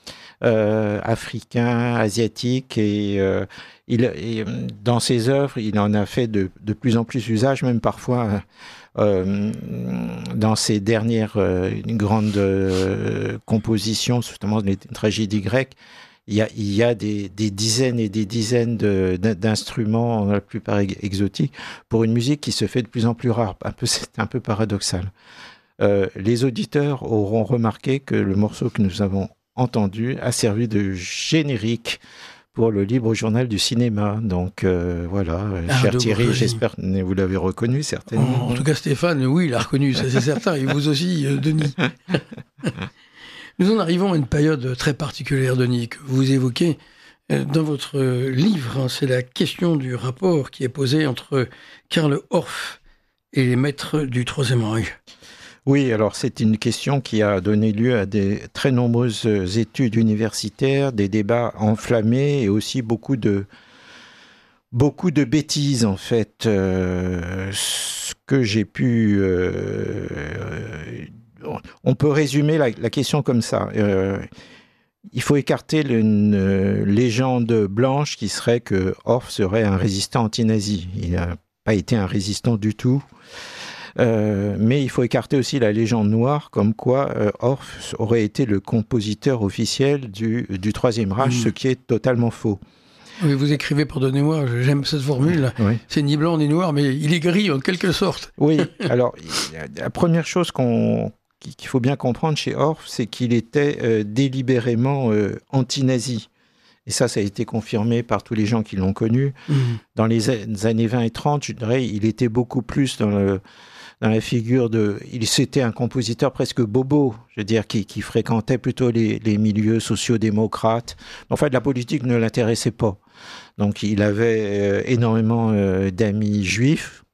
euh, africains, asiatiques. Et, euh, il, et dans ses œuvres, il en a fait de, de plus en plus usage, même parfois... Euh, dans ses dernières euh, grandes euh, compositions, notamment les tragédies grecques, il y a, il y a des, des dizaines et des dizaines de, d'instruments, la plupart exotiques, pour une musique qui se fait de plus en plus rare. Un peu, c'est un peu paradoxal. Euh, les auditeurs auront remarqué que le morceau que nous avons entendu a servi de générique pour le Libre Journal du cinéma. Donc euh, voilà, ah, cher Thierry, oui. J'espère que vous l'avez reconnu certainement. En, en tout cas, Stéphane, oui, il l'a reconnu, ça c'est certain, et vous aussi, euh, Denis. Nous en arrivons à une période très particulière, Denis, que vous évoquez euh, dans votre livre. Hein, c'est la question du rapport qui est posé entre Karl Orff et les maîtres du Troisième Reich. Oui, alors c'est une question qui a donné lieu à des très nombreuses études universitaires, des débats enflammés et aussi beaucoup de, beaucoup de bêtises en fait. Euh, ce que j'ai pu... Euh, on peut résumer la, la question comme ça. Euh, il faut écarter une légende blanche qui serait que Orff serait un résistant anti-nazi. Il n'a pas été un résistant du tout. Euh, mais il faut écarter aussi la légende noire, comme quoi euh, Orff aurait été le compositeur officiel du, du Troisième Reich, mmh. ce qui est totalement faux. Oui, vous écrivez, pardonnez-moi, j'aime cette formule, oui. C'est ni blanc ni noir, mais il est gris en quelque sorte. Oui, alors la première chose qu'on, qu'il faut bien comprendre chez Orff, c'est qu'il était euh, délibérément euh, anti-nazi. Et ça, ça a été confirmé par tous les gens qui l'ont connu. Mmh. Dans les années vingt et trente, je dirais, il était beaucoup plus dans le... dans la figure de... Il, c'était un compositeur presque bobo, je veux dire, qui, qui fréquentait plutôt les, les milieux sociodémocrates. En fait, la politique ne l'intéressait pas. Donc, il avait euh, énormément euh, d'amis juifs.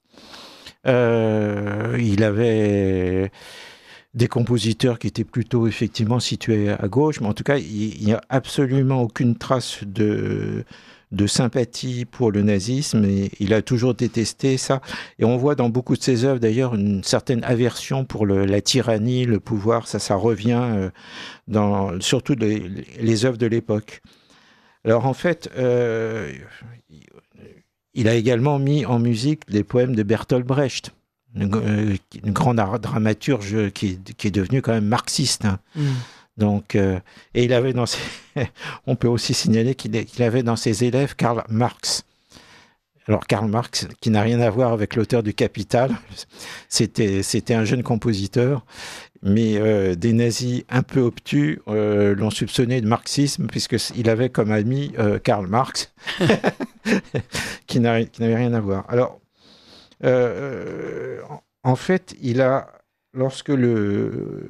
Euh, il avait des compositeurs qui étaient plutôt, effectivement, situés à gauche. Mais en tout cas, il n'y a absolument aucune trace de... de sympathie pour le nazisme, et il a toujours détesté ça. Et on voit dans beaucoup de ses œuvres, d'ailleurs, une certaine aversion pour le, la tyrannie, le pouvoir. Ça, ça revient euh, dans surtout les, les œuvres de l'époque. Alors, en fait, euh, il a également mis en musique des poèmes de Bertolt Brecht, une, une grande dramaturge qui, qui est devenue quand même marxiste, hein. Mmh. Donc, euh, et il avait dans ses... on peut aussi signaler qu'il, est, qu'il avait dans ses élèves Karl Marx. Alors, Karl Marx, qui n'a rien à voir avec l'auteur du Capital, c'était, c'était un jeune compositeur, mais euh, des nazis un peu obtus euh, l'ont soupçonné de marxisme, puisqu'il avait comme ami euh, Karl Marx, qui, n'a, qui n'avait rien à voir. Alors, euh, en fait, il a, lorsque le...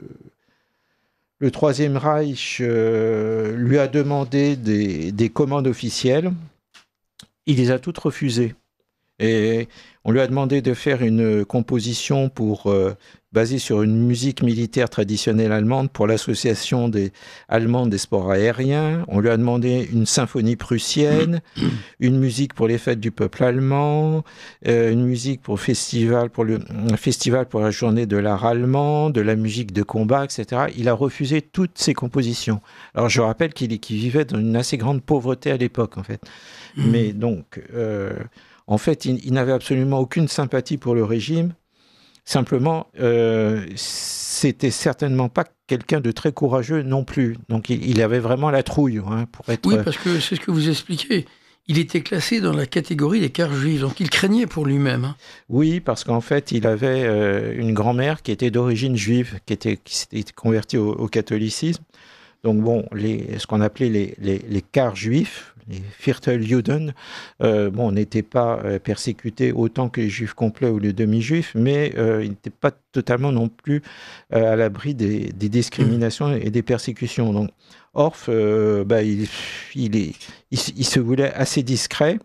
Le Troisième Reich euh, lui a demandé des, des commandes officielles. Il les a toutes refusées. Et On lui a demandé de faire une composition pour, euh, basée sur une musique militaire traditionnelle allemande pour l'association des allemande des sports aériens. On lui a demandé une symphonie prussienne, une musique pour les fêtes du peuple allemand, euh, une musique pour festival pour le un festival pour la journée de l'art allemand, de la musique de combat, et cetera. Il a refusé toutes ces compositions. Alors je rappelle qu'il, qu'il vivait dans une assez grande pauvreté à l'époque, en fait. Mmh. Mais donc, euh, en fait, il, il n'avait absolument aucune sympathie pour le régime. Simplement, euh, c'était certainement pas quelqu'un de très courageux non plus. Donc, il, il avait vraiment la trouille, hein, pour être... Oui, parce que c'est ce que vous expliquez. Il était classé dans la catégorie des quarts juifs, donc il craignait pour lui-même. Hein. Oui, parce qu'en fait, il avait euh, une grand-mère qui était d'origine juive, qui, était, qui s'était convertie au, au catholicisme. Donc bon, les, ce qu'on appelait les, les, les quarts juifs, les Vierteljuden, euh, bon, n'étaient pas euh, persécutés autant que les juifs complets ou les demi-juifs, mais euh, ils n'étaient pas totalement non plus euh, à l'abri des, des discriminations et des persécutions. Donc Orff, euh, bah, il, il, est, il, il se voulait assez discret.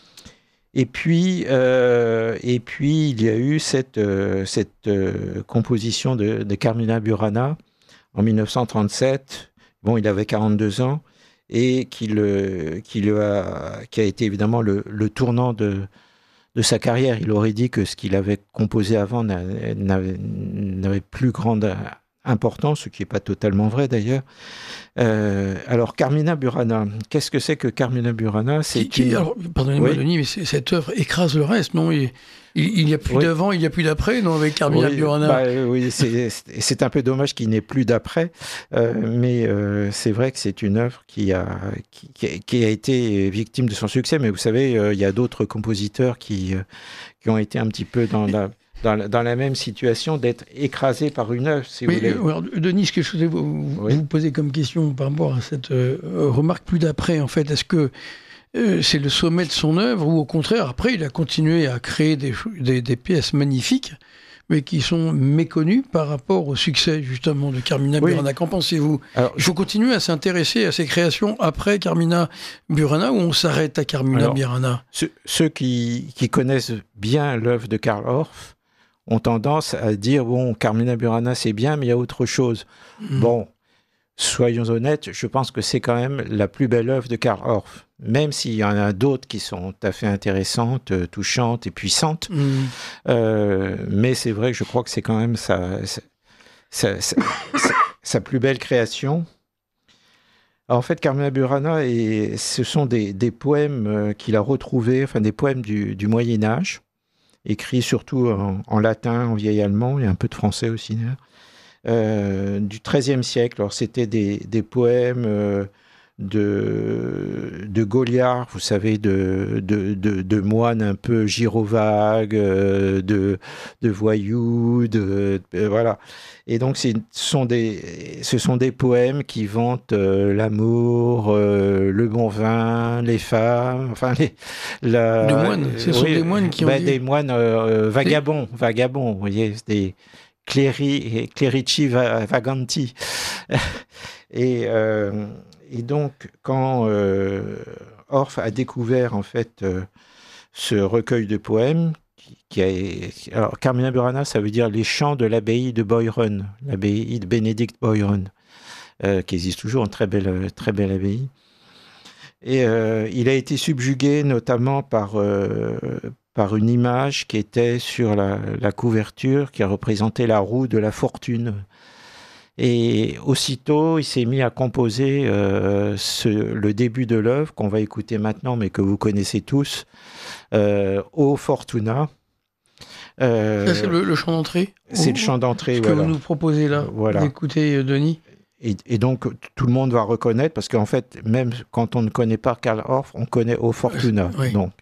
Et puis, euh, et puis, il y a eu cette, euh, cette euh, composition de, de Carmina Burana en dix-neuf cent trente-sept. Bon, il avait quarante-deux ans et qui, le, qui, le a, qui a été évidemment le, le tournant de, de sa carrière. Il aurait dit que ce qu'il avait composé avant n'avait, n'avait plus grande importance, ce qui n'est pas totalement vrai d'ailleurs. Euh, alors, Carmina Burana, qu'est-ce que c'est que Carmina Burana? C'est qui, une... alors, pardonnez-moi, oui. Denis, mais c'est, cette œuvre écrase le reste, non? il, il, il n'y a plus oui. d'avant, il n'y a plus d'après, non, avec Carmina oui, Burana? Bah, oui, c'est, c'est un peu dommage qu'il n'ait plus d'après, euh, mais euh, c'est vrai que c'est une œuvre qui a, qui, qui a été victime de son succès. Mais vous savez, euh, il y a d'autres compositeurs qui, euh, qui ont été un petit peu dans la... Dans la, dans la même situation d'être écrasé par une œuvre, si Mais, vous voulez. Alors, Denis, ce que je voulais vous, oui. vous poser comme question par rapport à cette euh, remarque plus d'après, en fait, est-ce que euh, c'est le sommet de son œuvre ou au contraire, après, il a continué à créer des, des, des pièces magnifiques, mais qui sont méconnues par rapport au succès, justement, de Carmina oui. Burana. Qu'en pensez-vous? Alors, Il faut continuer à s'intéresser à ces créations après Carmina Burana ou on s'arrête à Carmina alors, Burana? Ceux, ceux qui, qui connaissent bien l'œuvre de Karl Orff ont tendance à dire, bon, Carmina Burana, c'est bien, mais il y a autre chose. Mmh. Bon, soyons honnêtes, je pense que c'est quand même la plus belle œuvre de Karl Orff, même s'il y en a d'autres qui sont tout à fait intéressantes, touchantes et puissantes. Mmh. Euh, mais c'est vrai que je crois que c'est quand même sa, sa, sa, sa, sa plus belle création. Alors, en fait, Carmina Burana, et ce sont des, des poèmes qu'il a retrouvés, enfin des poèmes du, du Moyen-Âge, écrit surtout en, en latin, en vieil allemand, il y a un peu de français aussi, euh, du treizième siècle. Alors, c'était des, des poèmes euh, de, de Goliard, vous savez, de, de, de, de moines un peu gyrovagues, euh, de, de voyous, de, de, voilà. Et donc, ce sont des, ce sont des poèmes qui vantent euh, l'amour, euh, le bon vin, les femmes, enfin les... La, des moines, ce oui, sont des moines qui ont ben, dit... Des moines euh, vagabonds, des... vagabonds, vous voyez, des cleri, clerici vaganti. et, euh, et donc, quand euh, Orff a découvert, en fait, euh, ce recueil de poèmes, Qui a, alors, Carmina Burana, ça veut dire les chants de l'abbaye de Boiron, l'abbaye de Bénédicte Boiron, euh, qui existe toujours, une très belle, très belle abbaye. Et euh, il a été subjugué notamment par, euh, par une image qui était sur la, la couverture, qui représentait la roue de la fortune. Et aussitôt, il s'est mis à composer euh, ce, le début de l'œuvre, qu'on va écouter maintenant, mais que vous connaissez tous, euh, O Fortuna. Euh, Ça, c'est le, le chant d'entrée? C'est oh, le chant d'entrée, ce voilà. que vous nous proposez là, voilà. d'écouter, Denis. Et, et donc, tout le monde va reconnaître, parce qu'en fait, même quand on ne connaît pas Karl Orff, on connaît O Fortuna. Oui. Donc.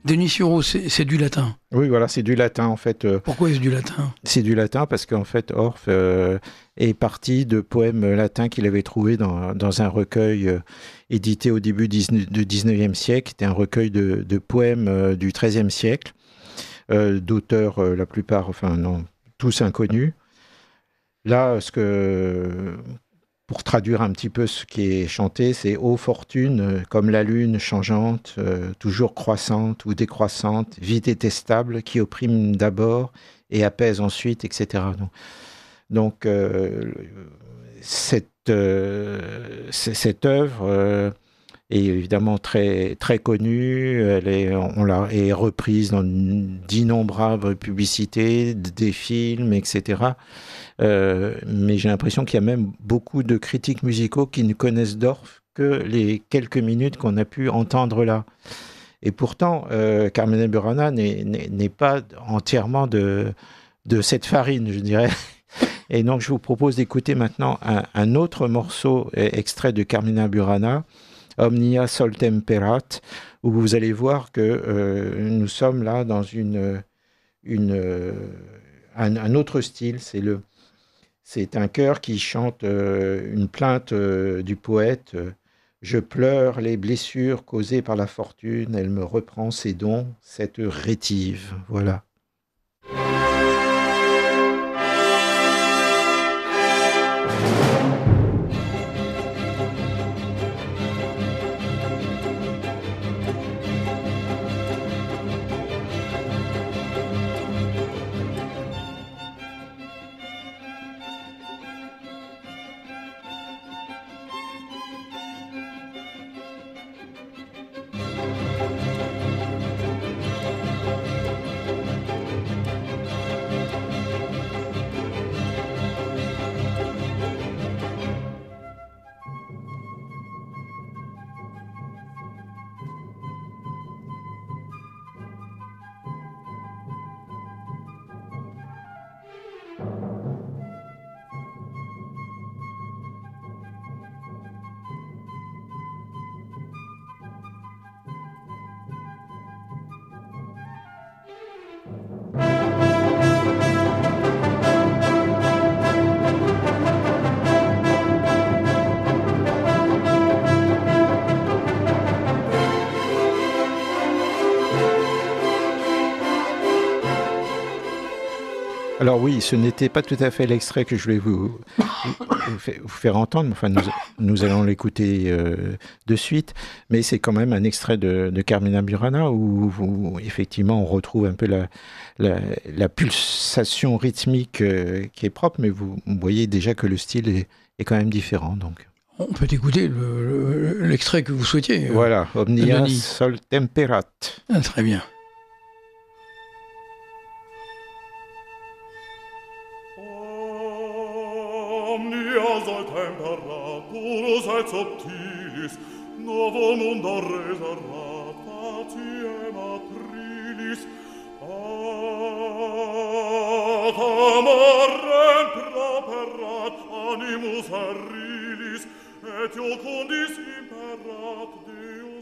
Denis Sureau, c'est, c'est du latin. Oui, voilà, c'est du latin en fait. Euh, Pourquoi est-ce du latin ? C'est du latin parce qu'en fait, Orff euh, est parti de poèmes latins qu'il avait trouvés dans, dans un recueil euh, édité au début du dix-neuvième siècle. C'était un recueil de, de poèmes euh, du treizième siècle, euh, d'auteurs, euh, la plupart, enfin non, tous inconnus. Là, ce que, pour traduire un petit peu ce qui est chanté, c'est « Ô fortune, euh, comme la lune changeante, euh, toujours croissante ou décroissante, vie détestable, qui opprime d'abord et apaise ensuite, et cetera » Donc, donc euh, cette, euh, cette œuvre euh, est évidemment très, très connue. Elle est, on l'a est reprise dans d'innombrables publicités, des films, et cetera. Euh, mais j'ai l'impression qu'il y a même beaucoup de critiques musicaux qui ne connaissent d'Orff que les quelques minutes qu'on a pu entendre là. Et pourtant, euh, Carmina Burana n'est, n'est, n'est pas entièrement de, de cette farine, je dirais. Et donc, je vous propose d'écouter maintenant un, un autre morceau extrait de Carmina Burana, Omnia Sol Temperat, où vous allez voir que euh, nous sommes là dans une, une, euh, un, un autre style. C'est, le, c'est un chœur qui chante euh, une plainte euh, du poète. Euh, Je pleure les blessures causées par la fortune, elle me reprend ses dons, cette rétive. Voilà. Alors oui, ce n'était pas tout à fait l'extrait que je voulais vous, vous, vous faire entendre, enfin nous, nous allons l'écouter euh, de suite, mais c'est quand même un extrait de, de Carmina Burana où, où effectivement on retrouve un peu la, la, la pulsation rythmique euh, qui est propre, mais vous, vous voyez déjà que le style est, est quand même différent. Donc. On peut écouter le, le, l'extrait que vous souhaitiez. Voilà, euh, Omnia Denis. Sol Temperat. Ah, très bien. Temperaturus et subtilis novum unda reservat patiem aprilis ad amorem properat animus arrilis et iocundis imperat Deus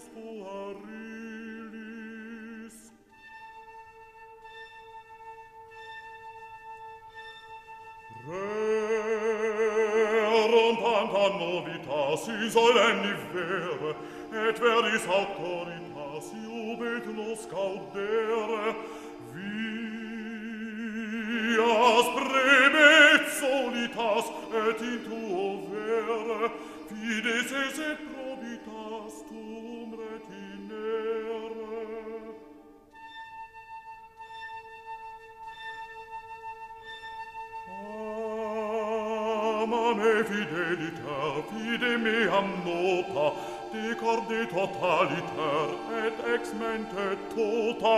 puerilis. Novitas solemni vere, et veris auctoritas iubet nos caudere, vias premet solitas et in tuo vere, fides es et probitas tum retinere. Ama me fidelita, fide meam nota, decorde totaliter, et ex mente tota,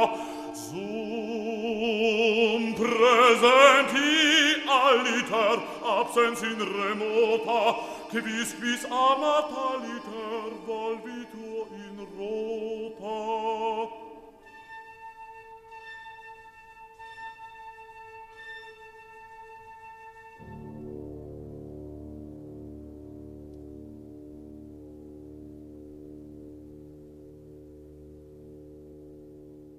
sum presenti aliter, absens in remota, quis quis amata liter, volvitur in rota.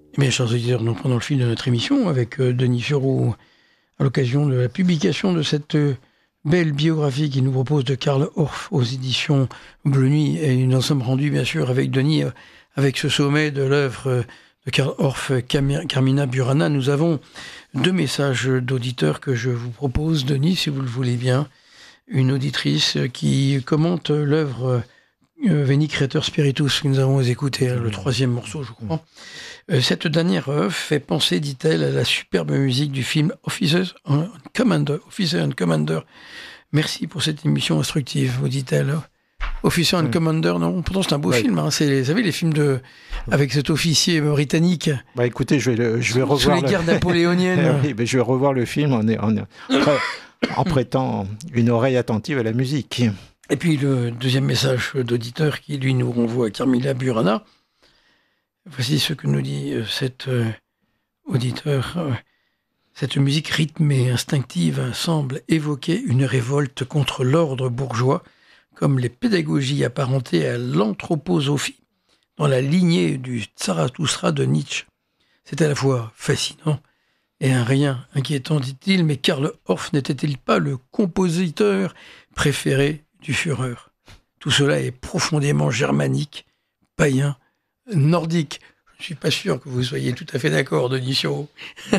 Eh bien, chers auditeurs, nous prenons le fil de notre émission avec euh, Denis Fioreau à l'occasion de la publication de cette euh, belle biographie qu'il nous propose de Carl Orff aux éditions Bleu Nuit. Et nous en sommes rendus, bien sûr, avec Denis, euh, avec ce sommet de l'œuvre euh, de Carl Orff, Cam- Carmina Burana. Nous avons deux messages d'auditeurs que je vous propose, Denis, si vous le voulez bien. Une auditrice qui commente l'œuvre euh, Veni Creator Spiritus que nous avons écouté, le troisième morceau, je crois. Euh, cette dernière œuvre fait penser, dit-elle, à la superbe musique du film Officer and Commander. Officer and Commander. Merci pour cette émission instructive, vous dit-elle. Officer and mmh. Commander, non, pourtant c'est un beau ouais. film. Hein. C'est, vous savez, les films de avec cet officier britannique. Bah écoutez, je vais, le, je vais revoir. Sous les guerres le... napoléoniennes. oui, mais je vais revoir le film en, en, en, en prêtant une oreille attentive à la musique. Et puis le deuxième message d'auditeur qui lui nous renvoie à Carmina Burana. Voici ce que nous dit euh, cet euh, auditeur. Euh, cette musique rythmée, instinctive, semble évoquer une révolte contre l'ordre bourgeois, comme les pédagogies apparentées à l'anthroposophie, dans la lignée du Zarathustra de Nietzsche. C'est à la fois fascinant et un rien inquiétant, dit-il, mais Carl Orff n'était-il pas le compositeur préféré du Führer? Tout cela est profondément germanique, païen, nordique. Je ne suis pas sûr que vous soyez tout à fait d'accord, Denis Fioreau.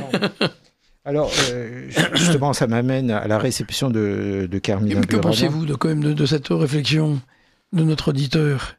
Alors, euh, justement, ça m'amène à la réception de, de Carmina Burana. Que pensez-vous de, quand même de, de cette réflexion de notre auditeur?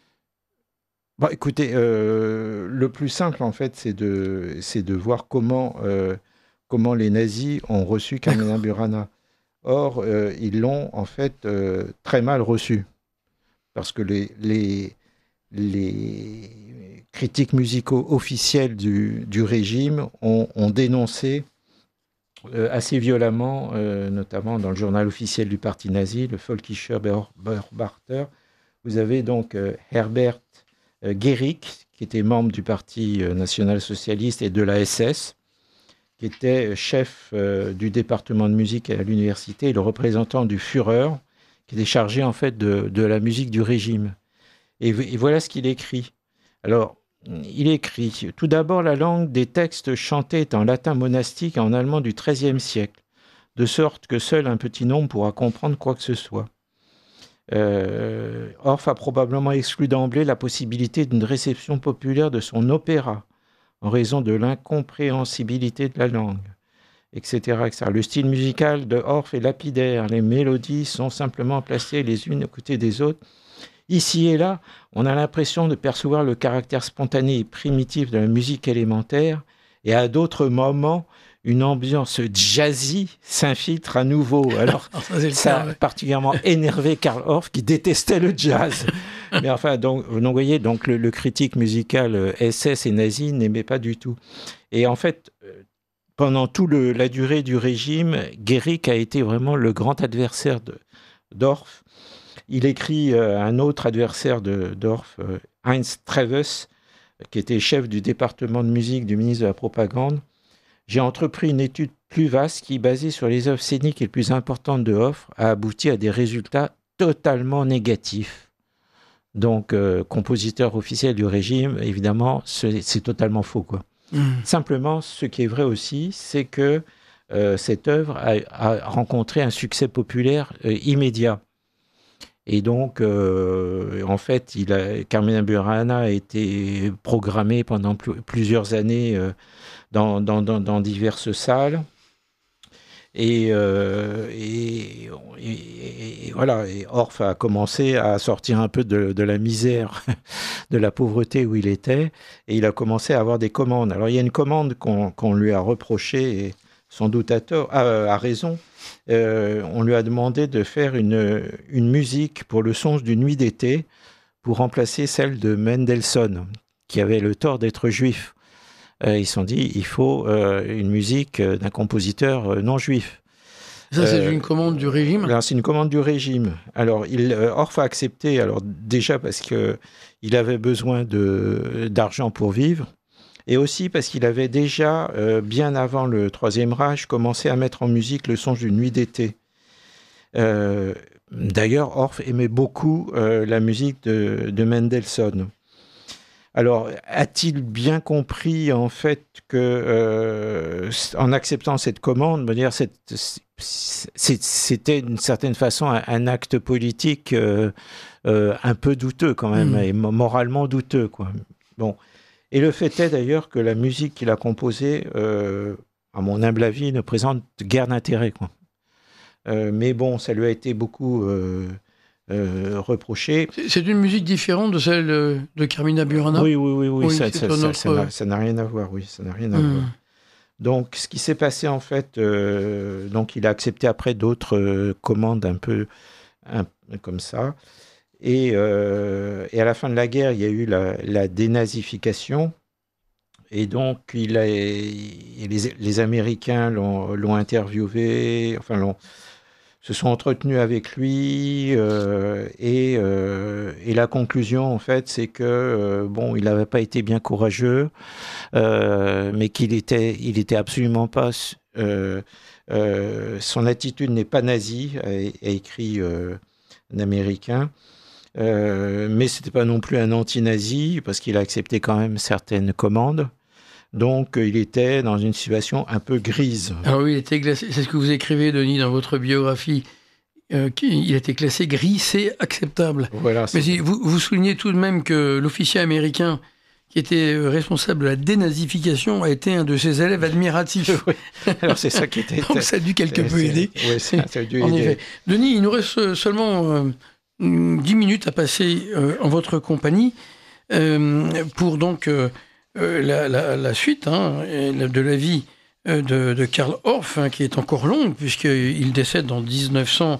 Bon, écoutez, euh, le plus simple, en fait, c'est de, c'est de voir comment, euh, comment les nazis ont reçu Carmina Burana. Or, euh, ils l'ont, en fait, euh, très mal reçu. Parce que les... les les critiques musicaux officiels du, du régime ont, ont dénoncé euh, assez violemment, euh, notamment dans le journal officiel du parti nazi, le Völkischer Beobachter. Vous avez donc euh, Herbert euh, Guéric, qui était membre du Parti euh, national-socialiste et de la S S, qui était chef euh, du département de musique à l'université et le représentant du Führer, qui était chargé en fait de, de la musique du régime. Et, et voilà ce qu'il écrit. Alors, il écrit « Tout d'abord, la langue des textes chantés est en latin monastique et en allemand du treizième siècle, de sorte que seul un petit nombre pourra comprendre quoi que ce soit. Euh, Orff a probablement exclu d'emblée la possibilité d'une réception populaire de son opéra, en raison de l'incompréhensibilité de la langue, et cetera, et cetera. Le style musical de Orff est lapidaire, les mélodies sont simplement placées les unes à côté des autres. Ici et là, on a l'impression de percevoir le caractère spontané et primitif de la musique élémentaire, et à d'autres moments, une ambiance jazzy s'infiltre à nouveau. Alors, ça, ça a particulièrement énervé Carl Orff, qui détestait le jazz. Mais enfin, donc, vous voyez, donc le, le critique musical S S et nazi n'aimait pas du tout. Et en fait, pendant toute la durée du régime, Guéric a été vraiment le grand adversaire de, d'Orff. Il écrit euh, un autre adversaire de, d'Orff, euh, Heinz Treves, qui était chef du département de musique du ministre de la Propagande. J'ai entrepris une étude plus vaste qui, basée sur les œuvres scéniques les plus importantes de Orff, a abouti à des résultats totalement négatifs. Donc, euh, compositeur officiel du régime, évidemment, c'est, c'est totalement faux, quoi. Mmh. Simplement, ce qui est vrai aussi, c'est que euh, cette œuvre a, a rencontré un succès populaire euh, immédiat. Et donc, euh, en fait, il a, Carmina Burana a été programmé pendant pl- plusieurs années euh, dans, dans, dans, dans diverses salles. Et, euh, et, et, et voilà, et Orff a commencé à sortir un peu de, de la misère, de la pauvreté où il était, et il a commencé à avoir des commandes. Alors, il y a une commande qu'on, qu'on lui a reprochée, et sans doute à tort, à, à raison. Euh, on lui a demandé de faire une, une musique pour le songe d'une nuit d'été pour remplacer celle de Mendelssohn, qui avait le tort d'être juif. Euh, ils se sont dit, il faut euh, une musique d'un compositeur euh, non juif. Ça, c'est euh, une commande du régime ? Là, c'est une commande du régime. Alors, il, euh, Orff a accepté, alors, déjà parce qu'il avait besoin de, d'argent pour vivre, et aussi parce qu'il avait déjà, euh, bien avant le Troisième Reich, commencé à mettre en musique le songe d'une nuit d'été. Euh, d'ailleurs, Orff aimait beaucoup euh, la musique de, de Mendelssohn. Alors, a-t-il bien compris en fait que, euh, en acceptant cette commande, dire, cette, c'est, c'était d'une certaine façon un, un acte politique euh, euh, un peu douteux quand même, mmh. et moralement douteux, quoi. Bon. Et le fait est d'ailleurs que la musique qu'il a composée, euh, à mon humble avis, ne présente guère d'intérêt, quoi. Euh, mais bon, ça lui a été beaucoup euh, euh, reproché. C'est, c'est une musique différente de celle de Carmina Burana ? Oui, oui, oui, oui, oui, ça, ça, ça, autre... ça, n'a, ça n'a rien à voir, oui, ça n'a rien à mmh. voir. Donc, ce qui s'est passé, en fait, euh, donc il a accepté après d'autres euh, commandes un peu un, comme ça. Et, euh, et à la fin de la guerre, il y a eu la, la dénazification. Et donc, il a, les, les Américains l'ont, l'ont interviewé, enfin, l'ont, se sont entretenus avec lui. Euh, et, euh, et la conclusion, en fait, c'est que, euh, bon, il n'avait pas été bien courageux, euh, mais qu'il était, il était absolument pas... Euh, euh, son attitude n'est pas nazie, a, a écrit euh, un Américain. Euh, mais ce n'était pas non plus un anti-nazi, parce qu'il a accepté quand même certaines commandes. Donc, il était dans une situation un peu grise. Alors oui, il était classé, c'est ce que vous écrivez, Denis, dans votre biographie. Euh, il a été classé gris, c'est acceptable. Voilà, c'est... Mais vous, vous soulignez tout de même que l'officier américain qui était responsable de la dénazification a été un de ses élèves admiratifs. Oui. Alors, c'est ça qui était... Donc, ça a dû quelque peu aider. Oui, ça, ça a dû en aider. Effet. Denis, il nous reste seulement... Euh, dix minutes à passer euh, en votre compagnie euh, pour donc euh, la, la, la suite hein, de la vie euh, de, de Karl Orff, hein, qui est encore longue, puisqu'il décède en dix-neuf cent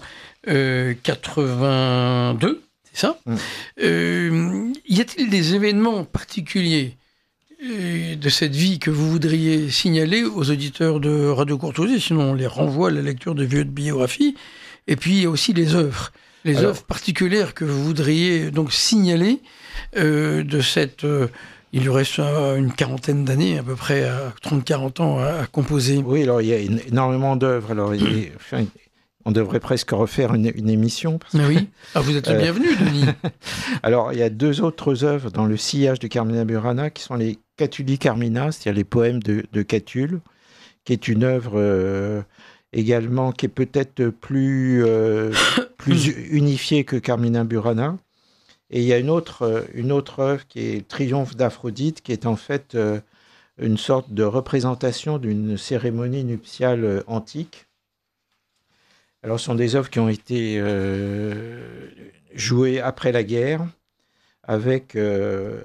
quatre-vingt-deux, c'est ça mmh. euh, Y a-t-il des événements particuliers euh, de cette vie que vous voudriez signaler aux auditeurs de Radio Courtoisie? Sinon, on les renvoie à la lecture de vieux biographies. Et puis, il y a aussi les œuvres. Les Alors, œuvres particulières que vous voudriez donc signaler euh, de cette... Euh, il lui reste une quarantaine d'années, à peu près à trente à quarante ans à, à composer. Oui, alors il y a énormément d'œuvres. Alors, il est, enfin, on devrait presque refaire une, une émission. Parce que, ah oui, ah, vous êtes le euh, bienvenu, Denis. Alors, il y a deux autres œuvres dans le sillage de Carmina Burana qui sont les Catuli Carmina, c'est-à-dire les poèmes de, de Catulle, qui est une œuvre... Euh, également, qui est peut-être plus, euh, plus unifié que Carmina Burana. Et il y a une autre, une autre œuvre qui est Triomphe d'Aphrodite, qui est en fait euh, une sorte de représentation d'une cérémonie nuptiale antique. Alors, ce sont des œuvres qui ont été euh, jouées après la guerre, avec... Euh,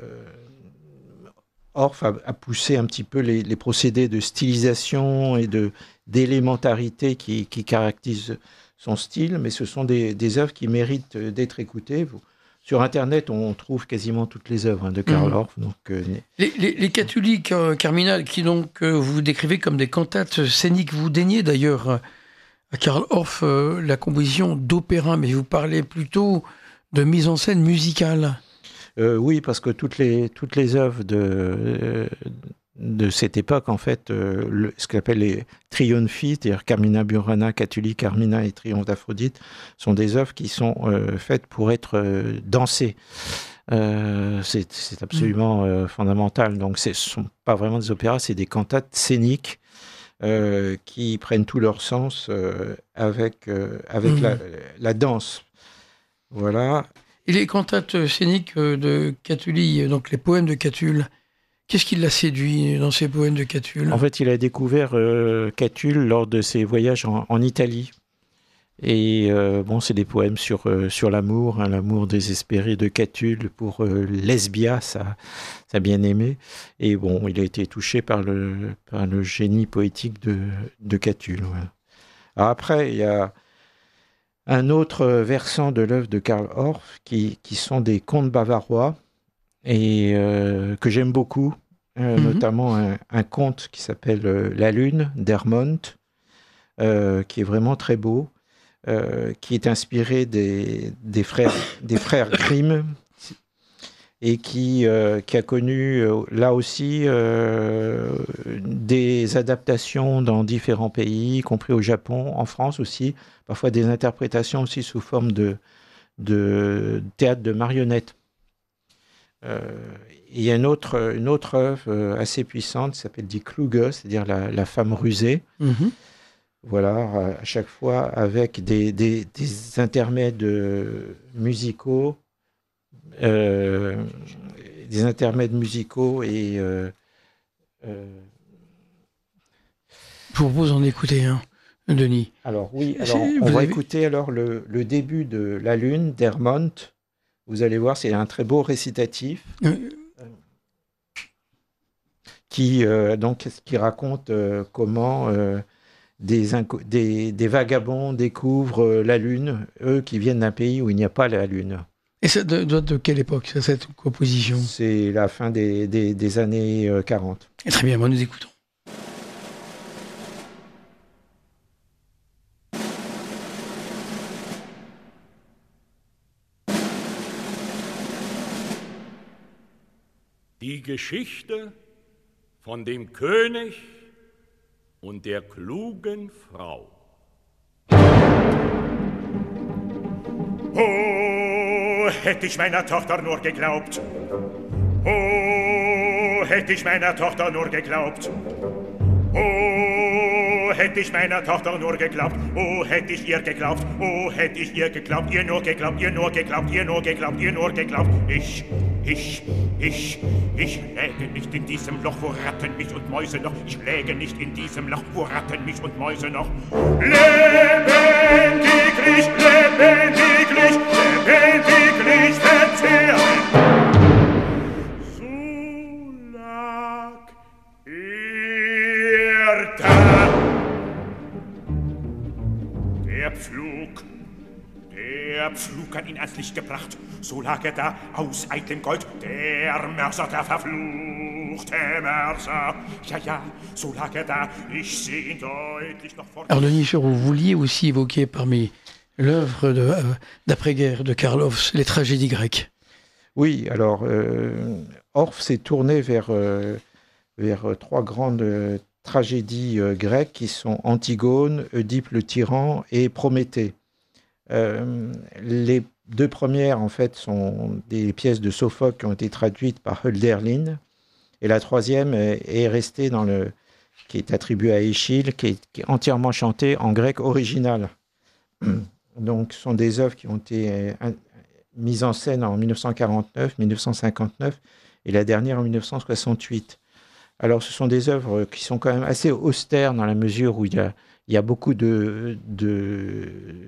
Orff a, a poussé un petit peu les, les procédés de stylisation et de, d'élémentarité qui, qui caractérisent son style, mais ce sont des, des œuvres qui méritent d'être écoutées. Sur Internet, on trouve quasiment toutes les œuvres hein, de Karl mmh. Orff. Donc, euh, les, les, les Catuli Carmina, qui donc euh, vous décrivez comme des cantates scéniques, vous daignez d'ailleurs à Karl Orff euh, la composition d'opéra, mais vous parlez plutôt de mise en scène musicale. Euh, oui, parce que toutes les, toutes les œuvres de, euh, de cette époque, en fait, euh, le, ce qu'on appelle les trionfi, c'est-à-dire Carmina Burana, Catuli Carmina et Triomphe d'Aphrodite, sont des œuvres qui sont euh, faites pour être euh, dansées. Euh, c'est, c'est absolument euh, fondamental. Donc, ce ne sont pas vraiment des opéras, c'est des cantates scéniques euh, qui prennent tout leur sens euh, avec, euh, avec mmh. la, la danse. Voilà. Et les cantates scéniques de Catulle, donc les poèmes de Catulle, qu'est-ce qui l'a séduit dans ces poèmes de Catulle ? En fait, il a découvert euh, Catulle lors de ses voyages en, en Italie. Et euh, bon, c'est des poèmes sur, euh, sur l'amour, hein, l'amour désespéré de Catulle pour euh, Lesbia, sa, sa bien-aimée. Et bon, il a été touché par le, par le génie poétique de, de Catulle. Voilà. Alors après, il y a un autre versant de l'œuvre de Karl Orff qui, qui sont des contes bavarois et euh, que j'aime beaucoup, euh, mm-hmm. notamment un, un conte qui s'appelle euh, La Lune d'Hermont, euh, qui est vraiment très beau, euh, qui est inspiré des, des, frères, des frères Grimm et qui, euh, qui a connu euh, là aussi euh, des adaptations dans différents pays, y compris au Japon, en France aussi, parfois des interprétations aussi sous forme de, de théâtre de marionnettes. Euh, il y a une autre, une autre œuvre assez puissante qui s'appelle Die Kluge, c'est-à-dire la, la femme rusée. Mm-hmm. Voilà, à chaque fois avec des, des, des intermèdes musicaux, euh, des intermèdes musicaux et... Euh, euh... Je vous propose d'en écouter un, Denis. Alors oui, alors, on va avez... écouter alors le, le début de La Lune d'Hermont. Vous allez voir, c'est un très beau récitatif euh... qui, euh, donc, qui raconte euh, comment... Euh, Des, inco- des, des vagabonds découvrent euh, la Lune, eux qui viennent d'un pays où il n'y a pas la Lune. Et ça doit de, de quelle époque, ça, cette composition? C'est la fin des, des, des années euh, quarante. Et très bien, moi nous écoutons. Die Geschichte von dem König und der klugen Frau. Oh, hätte ich meiner Tochter nur geglaubt. Oh, hätte ich meiner Tochter nur geglaubt. Oh, hätte ich meiner Tochter nur geglaubt. Oh, hätte ich ihr geglaubt. Oh, hätte ich ihr geglaubt. Ihr nur geglaubt, ihr nur geglaubt, ihr nur geglaubt, ihr nur geglaubt. Ich, ich, ich, ich läge nicht in diesem Loch, wo Ratten mich und Mäuse noch. Ich läge nicht in diesem Loch, wo Ratten mich und Mäuse noch. Lebendiglich, lebendiglich, lebendiglich verzehren. So lag er da. Der Pflug, der Pflug hat ihn ans Licht gebracht. So lag er da, aus eitlem Gold, der Mörser, der verfluchte Mörser. Ja, ja, so lag er da, ich seh ihn deutlich noch vor... Alors, Denis Chéreau, vous vouliez aussi évoquer parmi l'œuvre de, euh, d'après-guerre de Karl Orff, les tragédies grecques. Oui, alors, euh, Orff s'est tourné vers, euh, vers trois grandes euh, tragédies euh, grecques qui sont Antigone, Oedipe le tyran et Prométhée. Euh, les deux premières, en fait, sont des pièces de Sophocle qui ont été traduites par Hölderlin. Et la troisième est, est restée dans le... qui est attribuée à Échille, qui est, qui est entièrement chantée en grec original. Donc, ce sont des œuvres qui ont été mises en scène en dix-neuf cent quarante-neuf, dix-neuf cent cinquante-neuf et la dernière en dix-neuf cent soixante-huit. Alors, ce sont des œuvres qui sont quand même assez austères dans la mesure où il y a, il y a beaucoup de... de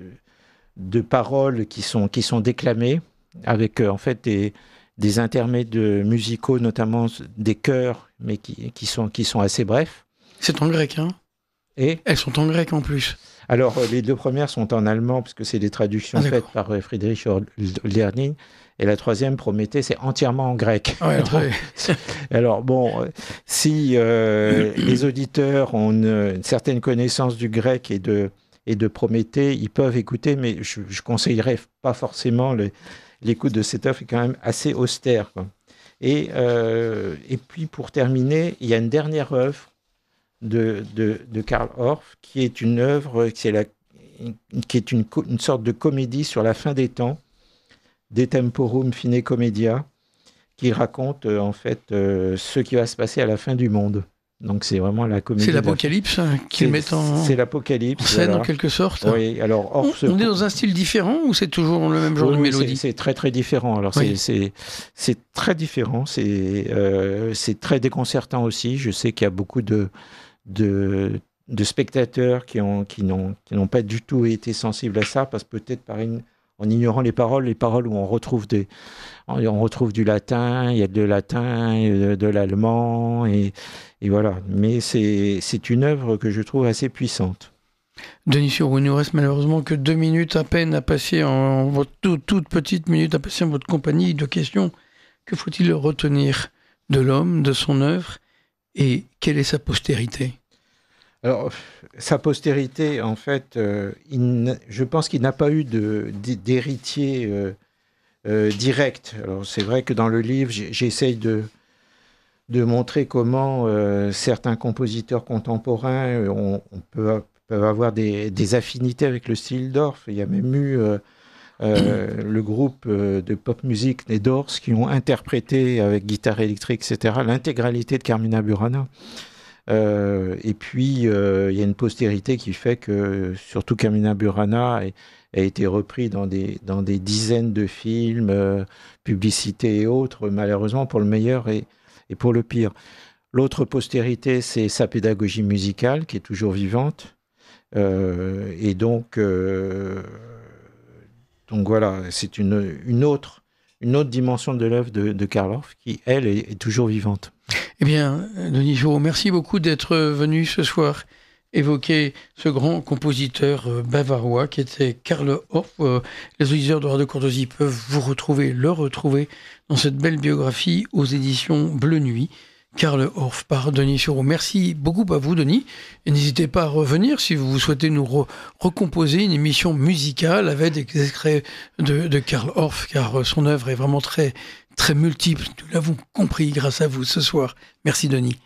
de paroles qui sont, qui sont déclamées, avec euh, en fait des, des intermèdes musicaux, notamment des chœurs, mais qui, qui, sont, qui sont assez brefs. C'est en grec, hein? Et elles sont en grec en plus. Alors, les deux premières sont en allemand, parce que c'est des traductions ah, faites par euh, Friedrich Hölderlin, et la troisième, Prométhée, c'est entièrement en grec. Ouais, alors, alors, bon, si euh, les auditeurs ont une, une certaine connaissance du grec et de et de Prométhée, ils peuvent écouter, mais je ne conseillerais pas forcément le, l'écoute de cette œuvre, qui est quand même assez austère, quoi. Et, euh, et puis, pour terminer, il y a une dernière œuvre de, de, de Karl Orff, qui est une œuvre, qui est, la, qui est une, une sorte de comédie sur la fin des temps, De Temporum Fine Commedia, qui raconte, euh, en fait, euh, ce qui va se passer à la fin du monde. Donc c'est vraiment la comédie. C'est l'Apocalypse la... qu'il met en... C'est l'Apocalypse. En scène, voilà. En quelque sorte. Oui, alors... On, on est dans un style différent ou c'est toujours le même genre oui, de oui, mélodie? c'est, c'est très très différent. Alors oui. c'est, c'est, c'est très différent, c'est, euh, c'est très déconcertant aussi. Je sais qu'il y a beaucoup de, de, de spectateurs qui, ont, qui, n'ont, qui n'ont pas du tout été sensibles à ça, parce que peut-être par une... en ignorant les paroles, les paroles où on retrouve, des, on retrouve du latin, il y a de latin, de, de l'allemand, et, et voilà. Mais c'est, c'est une œuvre que je trouve assez puissante. Denis Chéreau, il nous reste malheureusement que deux minutes à peine à passer, en votre toute, toute petite minute à passer en votre compagnie. Deux questions. Que faut-il retenir de l'homme, de son œuvre, et quelle est sa postérité? Alors, sa postérité, en fait, euh, il, je pense qu'il n'a pas eu de, d'héritier euh, euh, direct. Alors, c'est vrai que dans le livre, j'essaye de, de montrer comment euh, certains compositeurs contemporains ont, on peut, peuvent avoir des, des affinités avec le style d'Orff. Il y a même eu euh, euh, le groupe de pop musique les Doors qui ont interprété avec guitare électrique, et cetera, l'intégralité de Carmina Burana. Euh, et puis, euh, il y a une postérité qui fait que, surtout Carmina Burana a, a été repris dans des, dans des dizaines de films, euh, publicités et autres, malheureusement pour le meilleur et, et pour le pire. L'autre postérité, c'est sa pédagogie musicale qui est toujours vivante. Euh, et donc, euh, donc voilà, c'est une, une, autre, une autre dimension de l'œuvre de, de Carl Orff qui, elle, est, est toujours vivante. Eh bien, Denis Giraud, merci beaucoup d'être venu ce soir évoquer ce grand compositeur bavarois qui était Carl Orff. Les auditeurs de Radio Courtoisie peuvent vous retrouver, le retrouver dans cette belle biographie aux éditions Bleu Nuit. Carl Orff par Denis Giraud. Merci beaucoup à vous, Denis. Et n'hésitez pas à revenir si vous souhaitez nous re- recomposer une émission musicale avec des extraits de, de Carl Orff, car son œuvre est vraiment très, très multiple. Nous l'avons compris grâce à vous ce soir. Merci, Denis.